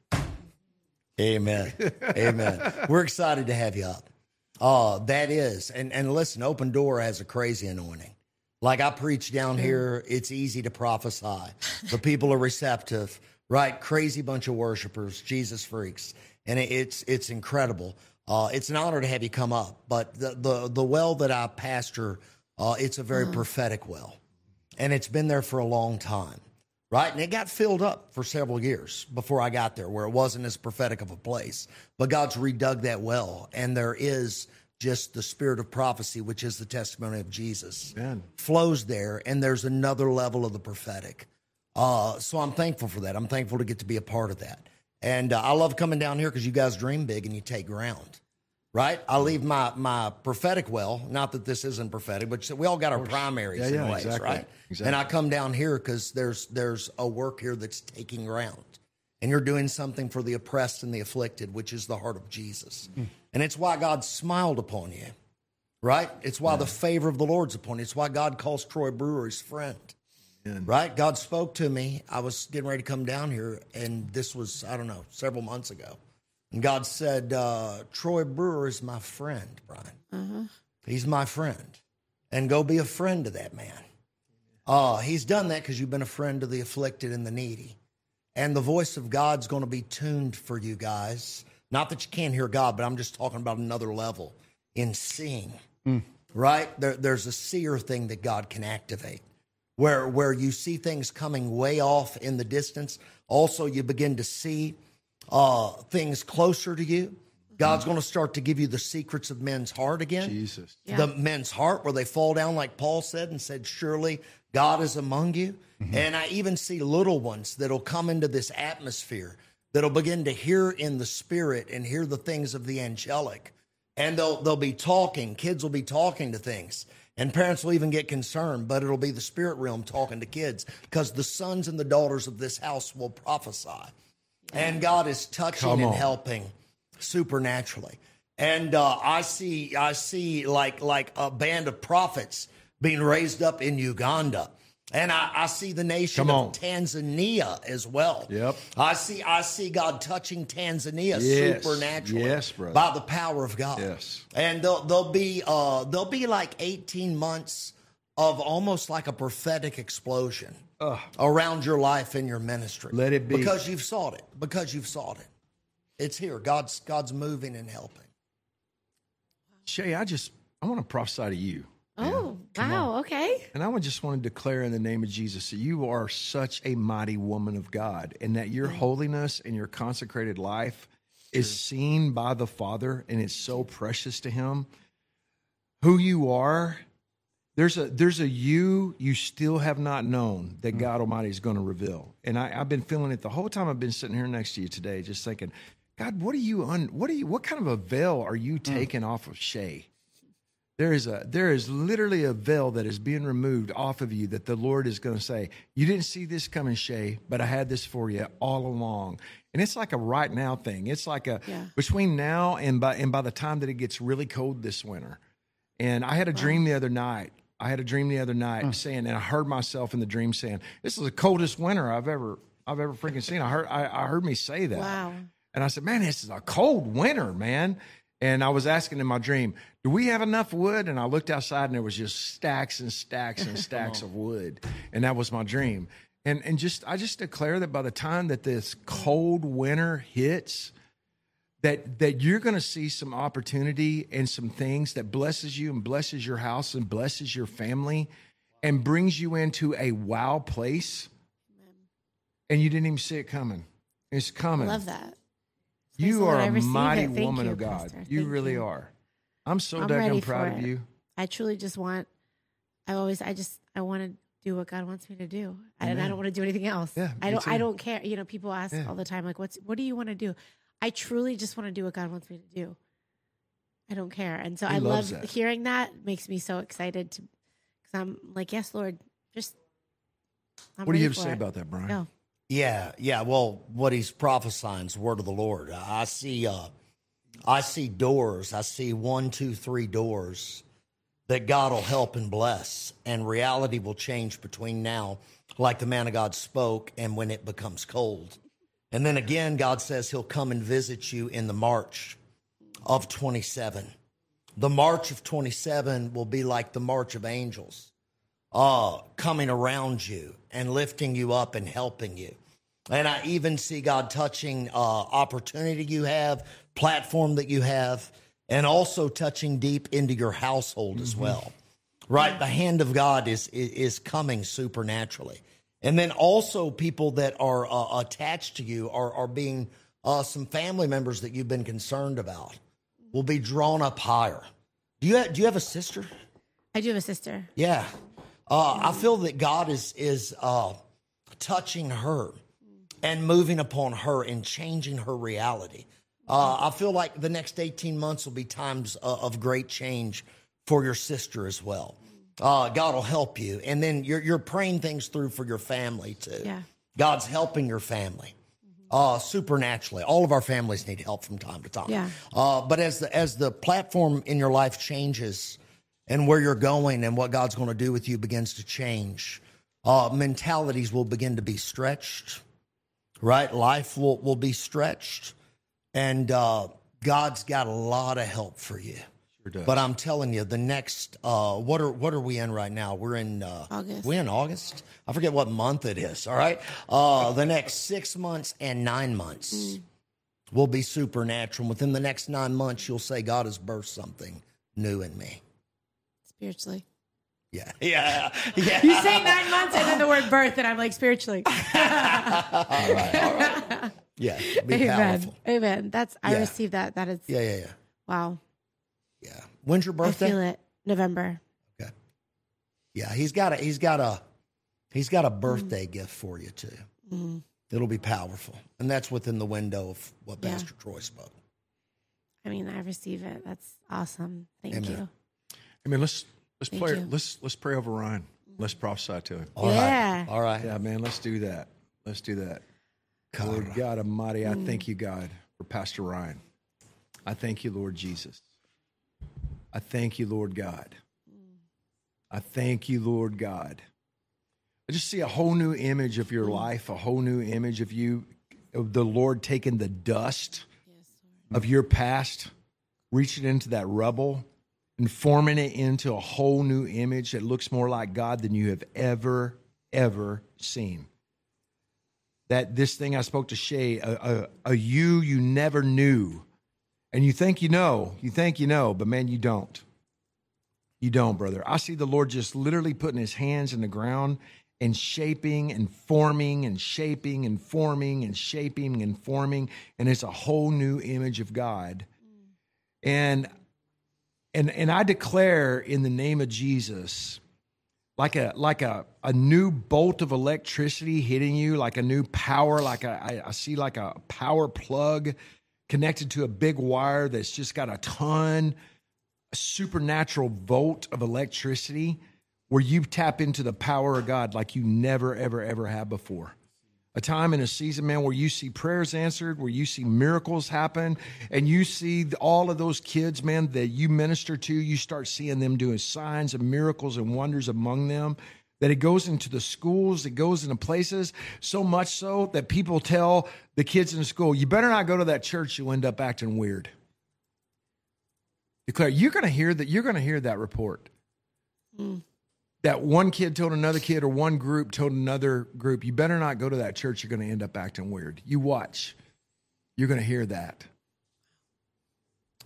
Amen. Amen. We're excited to have you up. That is. And listen, Open Door has a crazy anointing. Like I preach down here, it's easy to prophesy. The people are receptive, right? Crazy bunch of worshipers, Jesus freaks. And it's incredible. It's an honor to have you come up. But the well that I pastor, it's a very prophetic well. And it's been there for a long time, right? And it got filled up for several years before I got there, where it wasn't as prophetic of a place. But God's redug that well, and there is just the spirit of prophecy, which is the testimony of Jesus, flows there, and there's another level of the prophetic. So I'm thankful for that. I'm thankful to get to be a part of that. And I love coming down here because you guys dream big and you take ground, right? I leave my prophetic well, not that this isn't prophetic, but we all got our primaries in ways, exactly. right? Exactly. And I come down here because there's a work here that's taking ground. And you're doing something for the oppressed and the afflicted, which is the heart of Jesus. And it's why God smiled upon you, right? It's why the favor of the Lord's upon you. It's why God calls Troy Brewer his friend, right? God spoke to me. I was getting ready to come down here, and this was, I don't know, several months ago. And God said, Troy Brewer is my friend, Brian. He's my friend. And go be a friend to that man. He's done that because you've been a friend to the afflicted and the needy. And the voice of God's going to be tuned for you guys. Not that you can't hear God, but I'm just talking about another level in seeing, right? There's a seer thing that God can activate where you see things coming way off in the distance. Also, you begin to see things closer to you. God's going to start to give you the secrets of men's heart again. Jesus. The men's heart where they fall down like Paul said and said, surely God is among you. And I even see little ones that'll come into this atmosphere that'll begin to hear in the spirit and hear the things of the angelic. And they'll be talking. Kids will be talking to things. And parents will even get concerned, but it'll be the spirit realm talking to kids because the sons and the daughters of this house will prophesy. And God is touching and helping supernaturally. And I see like a band of prophets being raised up in Uganda. And I see the nation of Tanzania as well. Yep. I see God touching Tanzania supernaturally brother. by the power of God. Yes. And there'll be like 18 months of almost like a prophetic explosion around your life and your ministry. Let it be. Because you've sought it. Because you've sought it. It's here. God's moving and helping. Shay, I want to prophesy to you. Oh, wow. Okay. And I just want to declare in the name of Jesus that you are such a mighty woman of God, and that your holiness and your consecrated life is seen by the Father, and it's so precious to him. Who you are, there's a you still have not known that God Almighty is going to reveal. And I've been feeling it the whole time I've been sitting here next to you today, just thinking, God, what kind of a veil are you taking off of Shay? There is literally a veil that is being removed off of you that the Lord is going to say, you didn't see this coming, Shay, but I had this for you all along. And it's like a right now thing. It's like between now and by the time that it gets really cold this winter. And I had a dream the other night. Saying, and I heard myself in the dream saying, this is the coldest winter I've ever freaking seen. I heard me say that. Wow. And I said, man, this is a cold winter, man. And I was asking in my dream, do we have enough wood? And I looked outside and there was just stacks and stacks and stacks of wood. And that was my dream. And I just declare that by the time that this cold winter hits, that you're going to see some opportunity and some things that blesses you and blesses your house and blesses your family and brings you into a wow place. And you didn't even see it coming. It's coming. I love that. You are a mighty Thank woman you, of God. Pastor. You Thank really you. are. I'm so I'm ready daggone proud for of it. you. I truly just want, I want to do what God wants me to do. And I don't want to do anything else. Yeah, I me don't, too. I don't care. You know, people ask Yeah. all the time, like, what do you want to do? I truly just want to do what God wants me to do. I don't care. And so He I loves love that. hearing that. It makes me so excited because I'm like, yes, Lord, I'm What do you ready have to for say it. about that, Brian? No. Yeah. Well, what he's prophesying is the word of the Lord. I see doors. I see 1, 2, 3 doors that God will help and bless, and reality will change between now, like the man of God spoke, and when it becomes cold. And then again, God says he'll come and visit you in the March of 27. The March of 27 will be like the March of Angels, coming around you and lifting you up and helping you. And I even see God touching opportunity you have, platform that you have, and also touching deep into your household as well. Right? The hand of God is coming supernaturally. And then also people that are attached to you are being some family members that you've been concerned about will be drawn up higher. Do you have a sister? I do have a sister. Yeah. I feel that God is touching her and moving upon her and changing her reality. I feel like the next 18 months will be times of great change for your sister as well. God will help you. And then you're praying things through for your family too. Yeah. God's helping your family supernaturally. All of our families need help from time to time. Yeah. But as the platform in your life changes and where you're going and what God's going to do with you begins to change, mentalities will begin to be stretched, right? Life will be stretched. And God's got a lot of help for you. Sure does. But I'm telling you, the next what are we in right now? We're in August. We're in August. I forget what month it is. All right, the next 6 months and 9 months will be supernatural. Within the next 9 months, you'll say, "God has birthed something new in me." Spiritually. Yeah. You say 9 months and then the word birth, and I'm like, spiritually. All right. Yeah, be powerful. Amen. I Yeah. received that. That is, Yeah. wow. Yeah. When's your birthday? I feel it. November. Okay. Yeah, he's got a birthday gift for you too. It'll be powerful, and that's within the window of what Yeah. Pastor Troy spoke. I mean, I receive it. That's awesome. Thank Amen. you. I mean, let's Thank play. you. Let's pray over Ryan. Let's prophesy to him. All right. Yeah. All right. Yeah, man, let's do that. Let's do that. Lord God Almighty, I thank you, God, for Pastor Ryan. I thank you, Lord Jesus. I thank you, Lord God. I thank you, Lord God. I just see a whole new image of your life, a whole new image of you, of the Lord taking the dust of your past, reaching into that rubble and forming it into a whole new image that looks more like God than you have ever seen. That this thing I spoke to Shay, a you never knew. And you think you know, but man, you don't. You don't, brother. I see the Lord just literally putting his hands in the ground and shaping and forming and shaping and forming and shaping and forming. And it's a whole new image of God. And I declare in the name of Jesus, like a new bolt of electricity hitting you, like a new power, I see like a power plug connected to a big wire that's just got a supernatural volt of electricity where you tap into the power of God like you never, ever have before. A time in a season, man, where you see prayers answered, where you see miracles happen, and you see all of those kids, man, that you minister to, you start seeing them doing signs and miracles and wonders among them, that it goes into the schools, it goes into places, so much so that people tell the kids in school, you better not go to that church, you'll end up acting weird. Declare, you're going to hear that report. That one kid told another kid or one group told another group, you better not go to that church, you're going to end up acting weird. You watch. You're going to hear that.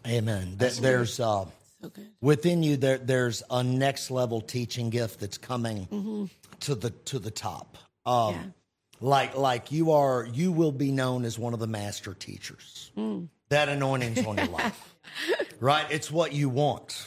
Amen. There's So good. within you there's a next level teaching gift that's coming to the top. Like you will be known as one of the master teachers. That anointing's on your life. Right? It's what you want.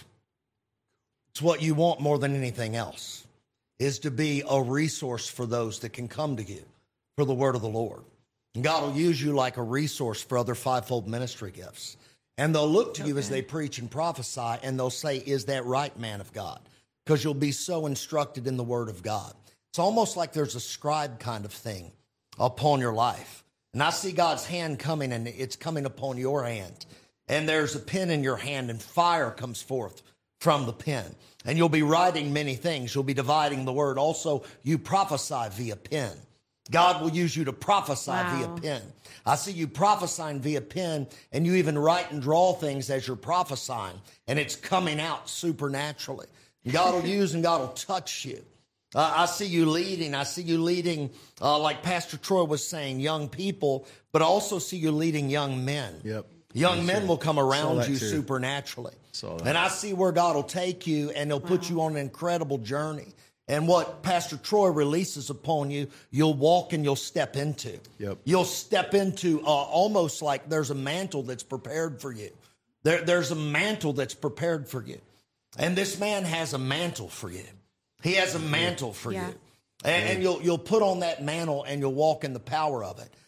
It's what you want more than anything else, is to be a resource for those that can come to you for the word of the Lord. And God will use you like a resource for other fivefold ministry gifts. And they'll look to you as they preach and prophesy, and they'll say, is that right, man of God? Because you'll be so instructed in the word of God. It's almost like there's a scribe kind of thing upon your life. And I see God's hand coming, and it's coming upon your hand. And there's a pen in your hand, and fire comes forth from the pen. And you'll be writing many things. You'll be dividing the word. Also, you prophesy via pen. God will use you to prophesy via pen. I see you prophesying via pen, and you even write and draw things as you're prophesying, and it's coming out supernaturally. God will use and God will touch you. I see you leading. I see you leading, like Pastor Troy was saying, young people, but I also see you leading young men. Yep. Young men will come around you supernaturally. And I see where God will take you, and he'll put you on an incredible journey. And what Pastor Troy releases upon you, you'll walk and you'll step into. Yep. You'll step into almost like there's a mantle that's prepared for you. There's a mantle that's prepared for you. And this man has a mantle for you. He has a mantle for you. And you'll put on that mantle and you'll walk in the power of it.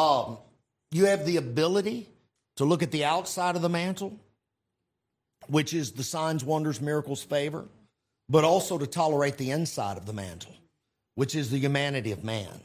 You have the ability to look at the outside of the mantle, which is the signs, wonders, miracles, favor, but also to tolerate the inside of the mantle, which is the humanity of man.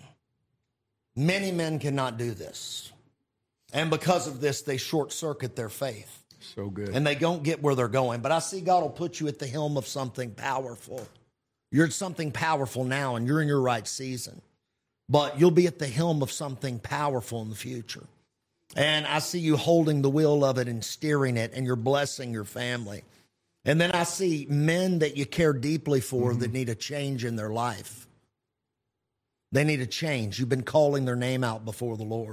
Many men cannot do this. And because of this, they short circuit their faith. So good. And they don't get where they're going. But I see God will put you at the helm of something powerful. You're at something powerful now, and you're in your right season. But you'll be at the helm of something powerful in the future. And I see you holding the wheel of it and steering it, and you're blessing your family. And then I see men that you care deeply for that need a change in their life. They need a change. You've been calling their name out before the Lord.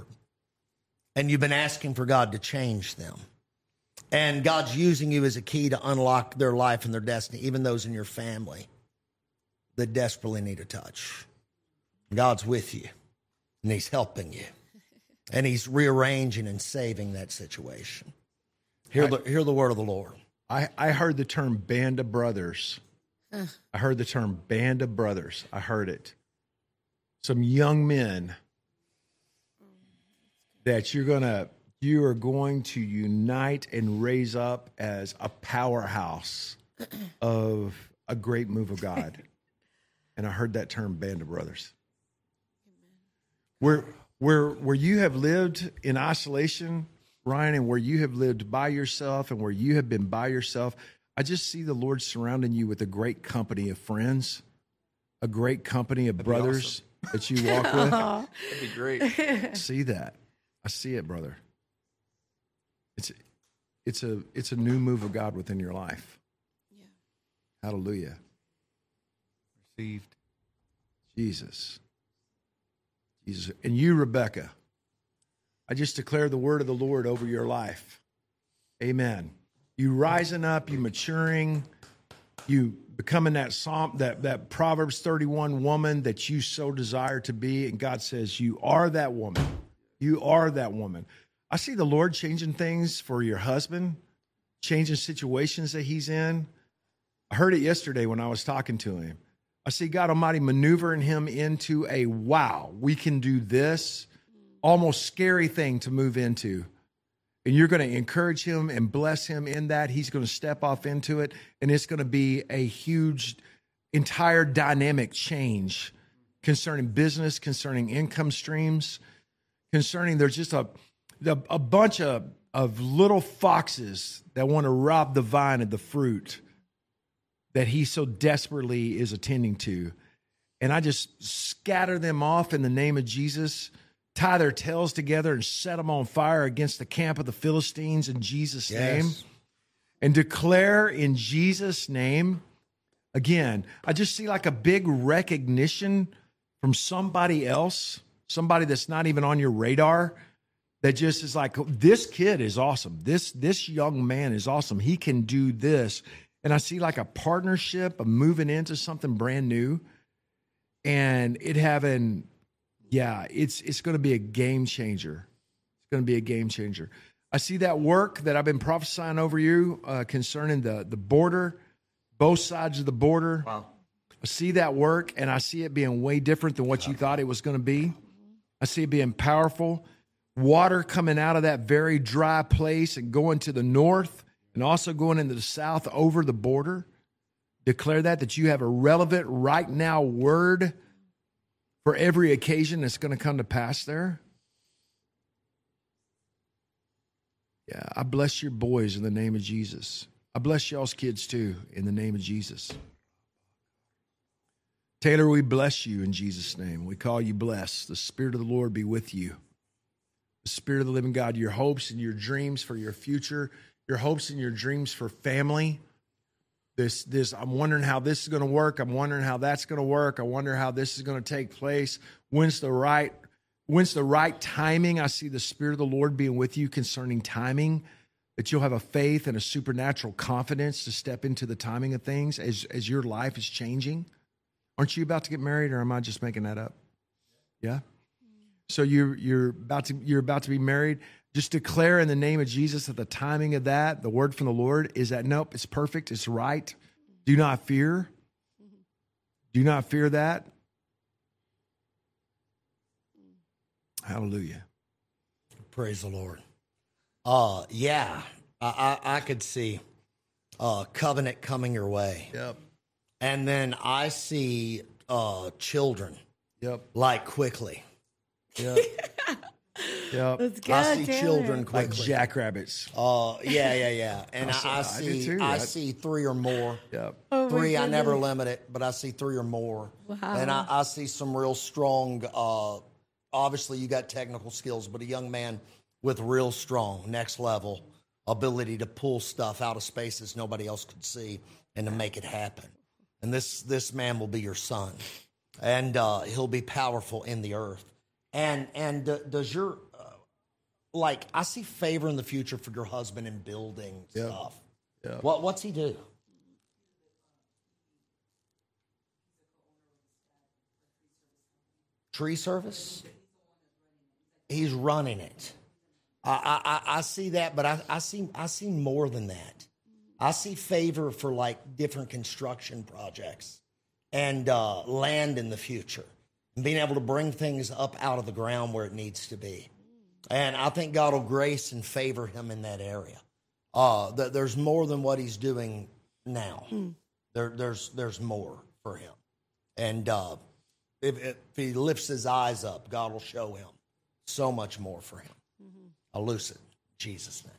And you've been asking for God to change them. And God's using you as a key to unlock their life and their destiny, even those in your family that desperately need a touch. God's with you, and he's helping you. And he's rearranging and saving that situation. Hear the word of the Lord. I heard the term band of brothers. I heard the term band of brothers. I heard it. Some young men that you are going to unite and raise up as a powerhouse of a great move of God. And I heard that term band of brothers. Where you have lived in isolation, Ryan, and where you have lived by yourself and where you have been by yourself, I just see the Lord surrounding you with a great company of friends, a great company of brothers that you walk with. That'd be great. See that. I see it, brother. It's a new move of God within your life. Yeah. Hallelujah. Received. Jesus. And you, Rebecca, I just declare the word of the Lord over your life. Amen. You rising up, you maturing, you becoming that Proverbs 31 woman that you so desire to be. And God says, you are that woman. You are that woman. I see the Lord changing things for your husband, changing situations that he's in. I heard it yesterday when I was talking to him. I see God Almighty maneuvering him into a, wow, we can do this, almost scary thing to move into. And you're going to encourage him and bless him in that. He's going to step off into it, and it's going to be a huge, entire dynamic change concerning business, concerning income streams, concerning there's just a bunch of little foxes that want to rob the vine of the fruit that he so desperately is attending to. And I just scatter them off in the name of Jesus, tie their tails together and set them on fire against the camp of the Philistines in Jesus' name, and declare in Jesus' name. Again, I just see like a big recognition from somebody else, somebody that's not even on your radar, that just is like, this kid is awesome. This young man is awesome. He can do this. And I see like a partnership of moving into something brand new and it having, it's going to be a game changer. It's going to be a game changer. I see that work that I've been prophesying over you concerning the border, both sides of the border. Wow. I see that work, and I see it being way different than what you thought it was going to be. I see it being powerful. Water coming out of that very dry place and going to the north and also going into the south over the border. Declare that you have a relevant right now word for every occasion that's going to come to pass there. Yeah, I bless your boys in the name of Jesus. I bless y'all's kids too in the name of Jesus. Taylor, we bless you in Jesus' name. We call you blessed. The Spirit of the Lord be with you. The Spirit of the living God, your hopes and your dreams for your future, your hopes and your dreams for family. This, I'm wondering how this is going to work. I'm wondering how that's going to work. I wonder how this is going to take place. When's the right timing? I see the Spirit of the Lord being with you concerning timing, that you'll have a faith and a supernatural confidence to step into the timing of things as your life is changing. Aren't you about to get married, or am I just making that up? Yeah. So you're about to be married. Just declare in the name of Jesus that the timing of that, the word from the Lord, is that nope, it's perfect, it's right. Do not fear. Do not fear that. Hallelujah. Praise the Lord. I could see covenant coming your way. Yep. And then I see children. Yep. Like quickly. Yep. Yep. That's good, I see Taylor. children Like quickly. jackrabbits. Yeah. And I do too. I see 3 or more. Yep. Oh my 3, I never goodness. limit it, but I see 3 or more. Wow. And I see some real strong, obviously you got technical skills, but a young man with real strong, next level ability to pull stuff out of spaces nobody else could see and to make it happen. And this man will be your son. And he'll be powerful in the earth. And does your, I see favor in the future for your husband in building stuff. Yeah. What's he do? Tree service? He's running it. I see that, but I see more than that. I see favor for like different construction projects and land in the future and being able to bring things up out of the ground where it needs to be. And I think God will grace and favor him in that area. There's more than what he's doing now. There's more for him. And if he lifts his eyes up, God will show him so much more for him. I loose it in Jesus' name.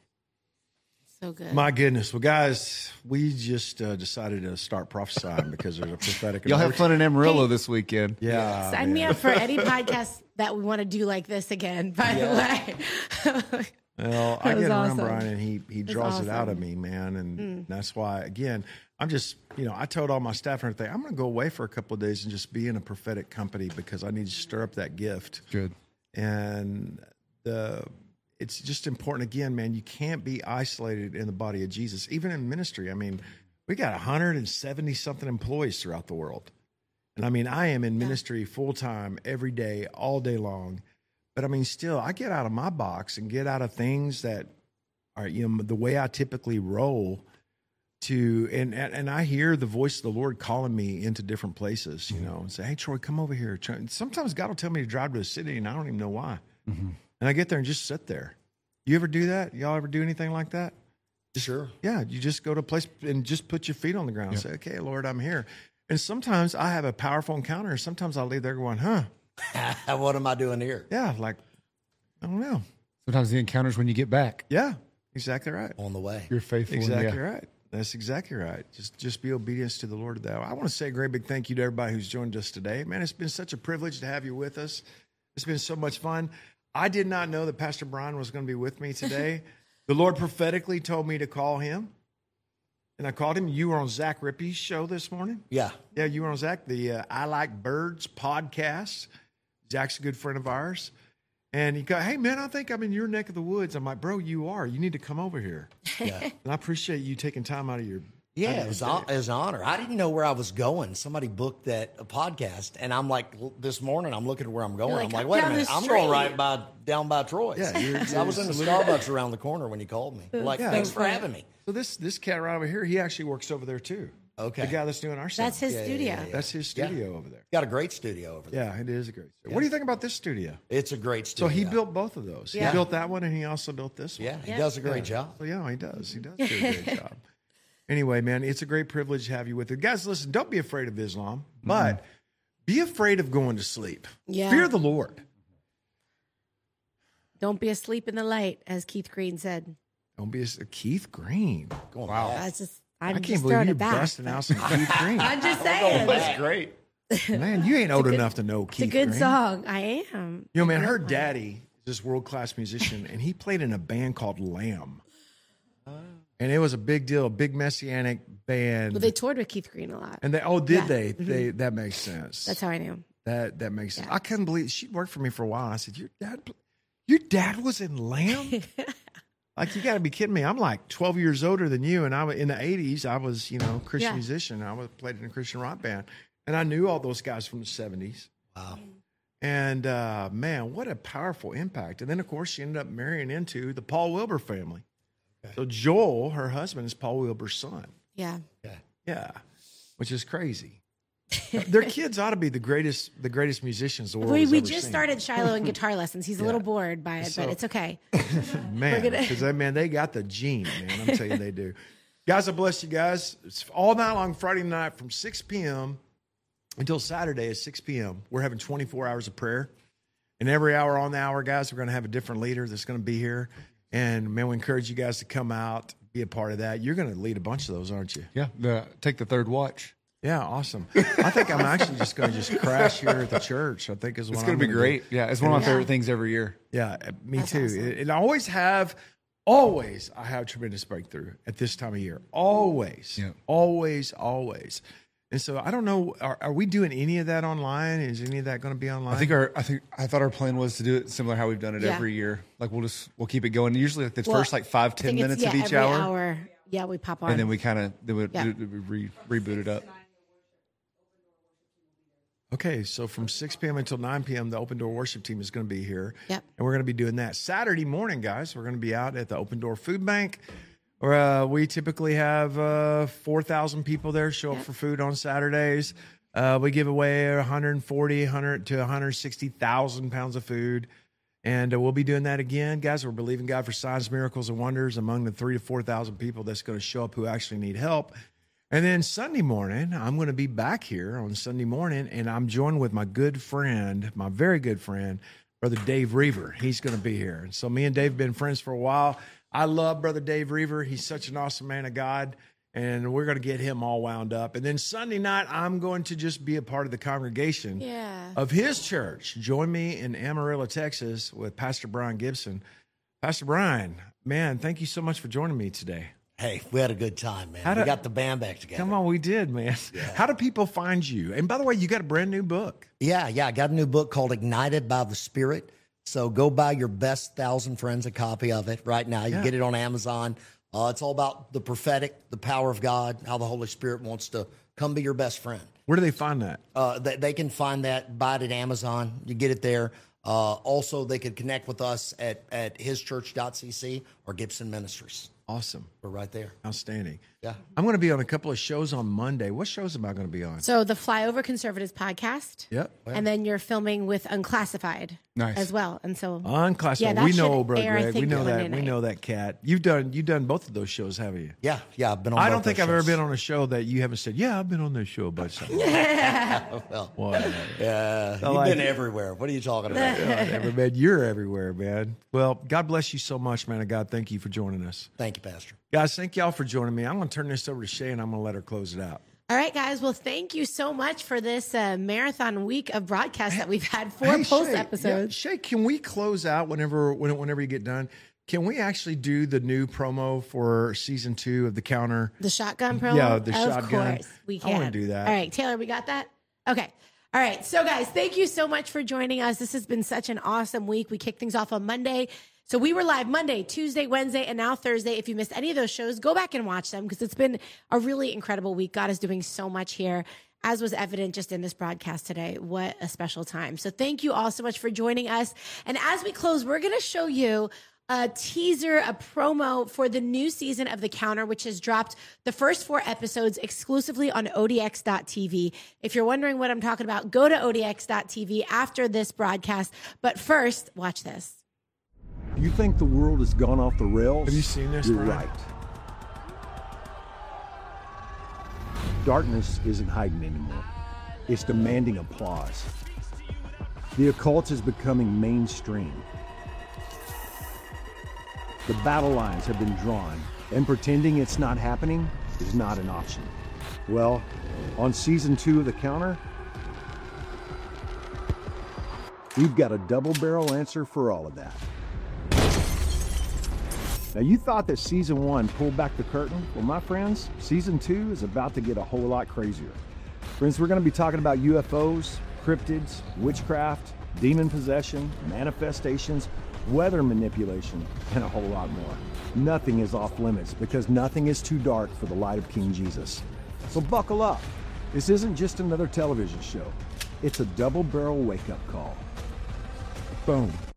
So good. My goodness. Well, guys, we just decided to start prophesying because there's a prophetic. Y'all have fun in Amarillo Hey. this weekend. Yeah. Sign me man. up for any podcast that we want to do like this again, by the way. Well, I That was get around awesome. Brian and he draws it out awesome. of me, man. And that's why, again, I'm just, I told all my staff and everything, I'm going to go away for a couple of days and just be in a prophetic company because I need to stir up that gift. Good. And it's just important, again, man, you can't be isolated in the body of Jesus, even in ministry. I mean, we got 170 something employees throughout the world. And I mean, I am in ministry full time every day, all day long. But I mean, still, I get out of my box and get out of things that are, the way I typically roll to, and I hear the voice of the Lord calling me into different places, and say, hey, Troy, come over here. Sometimes God will tell me to drive to a city and I don't even know why. Mm-hmm. And I get there and just sit there. You ever do that? Y'all ever do anything like that? Sure. Yeah, you just go to a place and just put your feet on the ground and say, okay, Lord, I'm here. And sometimes I have a powerful encounter. Sometimes I'll leave there going, What am I doing here? yeah, like, I don't know. Sometimes the encounters when you get back. Yeah, exactly right. On the way. You're faithful. Exactly right. That's exactly right. Just be obedience to the Lord of that. I want to say a great big thank you to everybody who's joined us today. Man, it's been such a privilege to have you with us. It's been so much fun. I did not know that Pastor Brian was going to be with me today. The Lord prophetically told me to call him. And I called him. You were on Zach Rippey's show this morning. Yeah. Yeah, you were on Zach, the I Like Birds podcast. Zach's a good friend of ours. And he go, hey, man, I think I'm in your neck of the woods. I'm like, bro, you are. You need to come over here. Yeah. And I appreciate you taking time out of your Yeah, it was an honor. I didn't know where I was going. Somebody booked a podcast, and I'm like, this morning, I'm looking at where I'm going. You're I'm like, like, wait a down minute, the I'm going street. down by Troy's. Yeah, I was in the Starbucks around the corner when you called me. Like, Yeah. thanks for having me. So this cat right over here, he actually works over there too. Okay. The guy that's doing our sound. That's his studio. That's his studio over there. Got a great studio over there. Yeah, it is a great studio. What do you think about this studio? It's a great So studio. he built both of those. Yeah. He built that one and he also built this one. Yeah, he Yeah. does a great job. So yeah, he does. He does do a great job. Anyway, man, it's a great privilege to have you with us. Guys, listen, don't be afraid of Islam, but be afraid of going to sleep. Yeah. Fear the Lord. Don't be asleep in the light, as Keith Green said. Don't be Keith Green. Wow. That's just, I I'm can't just believe throwing you're it back. busting out some Keith Green. I'm just saying. That's great. Man, you ain't old enough to know It's Keith a good Green. song. I am. You know, man, her daddy is this world-class musician, and he played in a band called Lamb. And it was a big deal, a big messianic band. Well, they toured with Keith Green a lot. And they did Yeah. they? They that makes sense. That's how I knew. That makes sense. Yeah. I couldn't believe she worked for me for a while. I said, Your dad was in Lamb? Like, you got to be kidding me. I'm like 12 years older than you, and I was in the 80s. I was, Christian Yeah. musician. I played in a Christian rock band, and I knew all those guys from the 70s. Wow. And man, what a powerful impact. And then, of course, she ended up marrying into the Paul Wilbur family. So Joel, her husband, is Paul Wilbur's son. Yeah. Yeah, which is crazy. Their kids ought to be the greatest musicians the world has We ever just seen. started Shiloh in guitar lessons. He's a little bored by it, So- but it's okay. Man, because they got the gene, man. I'm telling you, they do. Guys, I bless you guys. It's all night long, Friday night from 6 p.m. until Saturday at 6 p.m. We're having 24 hours of prayer. And every hour on the hour, guys, we're going to have a different leader that's going to be here. And, man, we encourage you guys to come out, be a part of that. You're going to lead a bunch of those, aren't you? Yeah, take the third watch. Yeah, awesome. I think I'm actually just going to crash here at the church. I think is what It's I'm going to be gonna great. Yeah, it's one of my Yeah. favorite things every year. Do. Yeah, me That's too. awesome. And I always have tremendous breakthrough at this time of year. Always, Yeah. always. And so I don't know. Are we doing any of that online? Is any of that going to be online? I thought our plan was to do it similar how we've done it Yeah. every year. Like we'll keep it going. Usually like the Well, first like 5-10 think it's, minutes of each every hour, Yeah, we pop on. and then we kind of Yeah. reboot it up. Okay, so from 6 p.m. until 9 p.m., the Open Door Worship Team is going to be here. Yep. And we're going to be doing that. Saturday morning, guys, we're going to be out at the Open Door Food Bank. We typically have 4,000 people there show up for food on Saturdays. We give away 100 to 160,000 pounds of food. And we'll be doing that again. Guys, we're believing God for signs, miracles, and wonders among the 3,000 to 4,000 people that's going to show up who actually need help. And then Sunday morning, I'm going to be back here on Sunday morning, and I'm joined with my good friend, my very good friend, Brother Dave Reaver. He's going to be here. And so me and Dave have been friends for a while. I love Brother Dave Reaver. He's such an awesome man of God, and we're going to get him all wound up. And then Sunday night, I'm going to just be a part of the congregation Yeah. of his church. Join me in Amarillo, Texas with Pastor Brian Gibson. Pastor Brian, man, thank you so much for joining me today. Hey, we had a good time, man. How We do- got the band back together. Come on, we did, man. How do people find you? And by the way, you got a brand new book. Yeah. I got a new book called Ignited by the Spirit. So go buy your best 1,000 friends a copy of it right now. You Yeah. get it on Amazon. It's all about the prophetic, the power of God, how the Holy Spirit wants to come be your best friend. Where do they find that? They can find that, buy it at Amazon. You get it there. Also, they could connect with us at hischurch.cc or Gibson Ministries. Awesome. We're right there. Outstanding. Yeah. I'm going to be on a couple of shows on Monday. What shows am I going to be on? So the Flyover Conservatives podcast. Yep. And then you're filming with Unclassified Nice. as well. And so Unclassified. that We should know, Brother air, I Greg. We think, know Monday that. We night. know that cat. You've done both of those shows, haven't you? Yeah. I've been on I both don't think those I've ever shows. been on a show that you haven't said, yeah, I've been on this show, but something. Well, Whatever. yeah, you've like been it. everywhere. What are you talking about? Whatever, man. You're everywhere, man. Well, God bless you so much, man of God. Thank you for joining us. Thank you, Pastor. Guys, thank y'all for joining me. I'm going to turn this over to Shay, and I'm going to let her close it out. All right, guys. Well, thank you so much for this marathon week of broadcasts that we've had. 4 Hey, post Shay, episodes. Yeah, Shay, can we close out whenever you get done? Can we actually do the new promo for season 2 of The Counter? The shotgun promo? Yeah, the of shotgun. course, we I wanna can. do that. All right, Taylor, we got that? Okay. All right. So, guys, thank you so much for joining us. This has been such an awesome week. We kicked things off on Monday. So we were live Monday, Tuesday, Wednesday, and now Thursday. If you missed any of those shows, go back and watch them because it's been a really incredible week. God is doing so much here, as was evident just in this broadcast today. What a special time. So thank you all so much for joining us. And as we close, we're going to show you a teaser, a promo for the new season of The Counter, which has dropped the first 4 episodes exclusively on ODX.TV. If you're wondering what I'm talking about, go to ODX.TV after this broadcast. But first, watch this. You think the world has gone off the rails? Have you seen this, You're Brian? right. Darkness isn't hiding anymore. It's demanding applause. The occult is becoming mainstream. The battle lines have been drawn, and pretending it's not happening is not an option. Well, on season 2 of The Counter, we've got a double-barrel answer for all of that. Now, you thought that season 1 pulled back the curtain? Well, my friends, season 2 is about to get a whole lot crazier. Friends, we're going to be talking about UFOs, cryptids, witchcraft, demon possession, manifestations, weather manipulation, and a whole lot more. Nothing is off limits because nothing is too dark for the light of King Jesus. So buckle up. This isn't just another television show. It's a double-barrel wake-up call. Boom.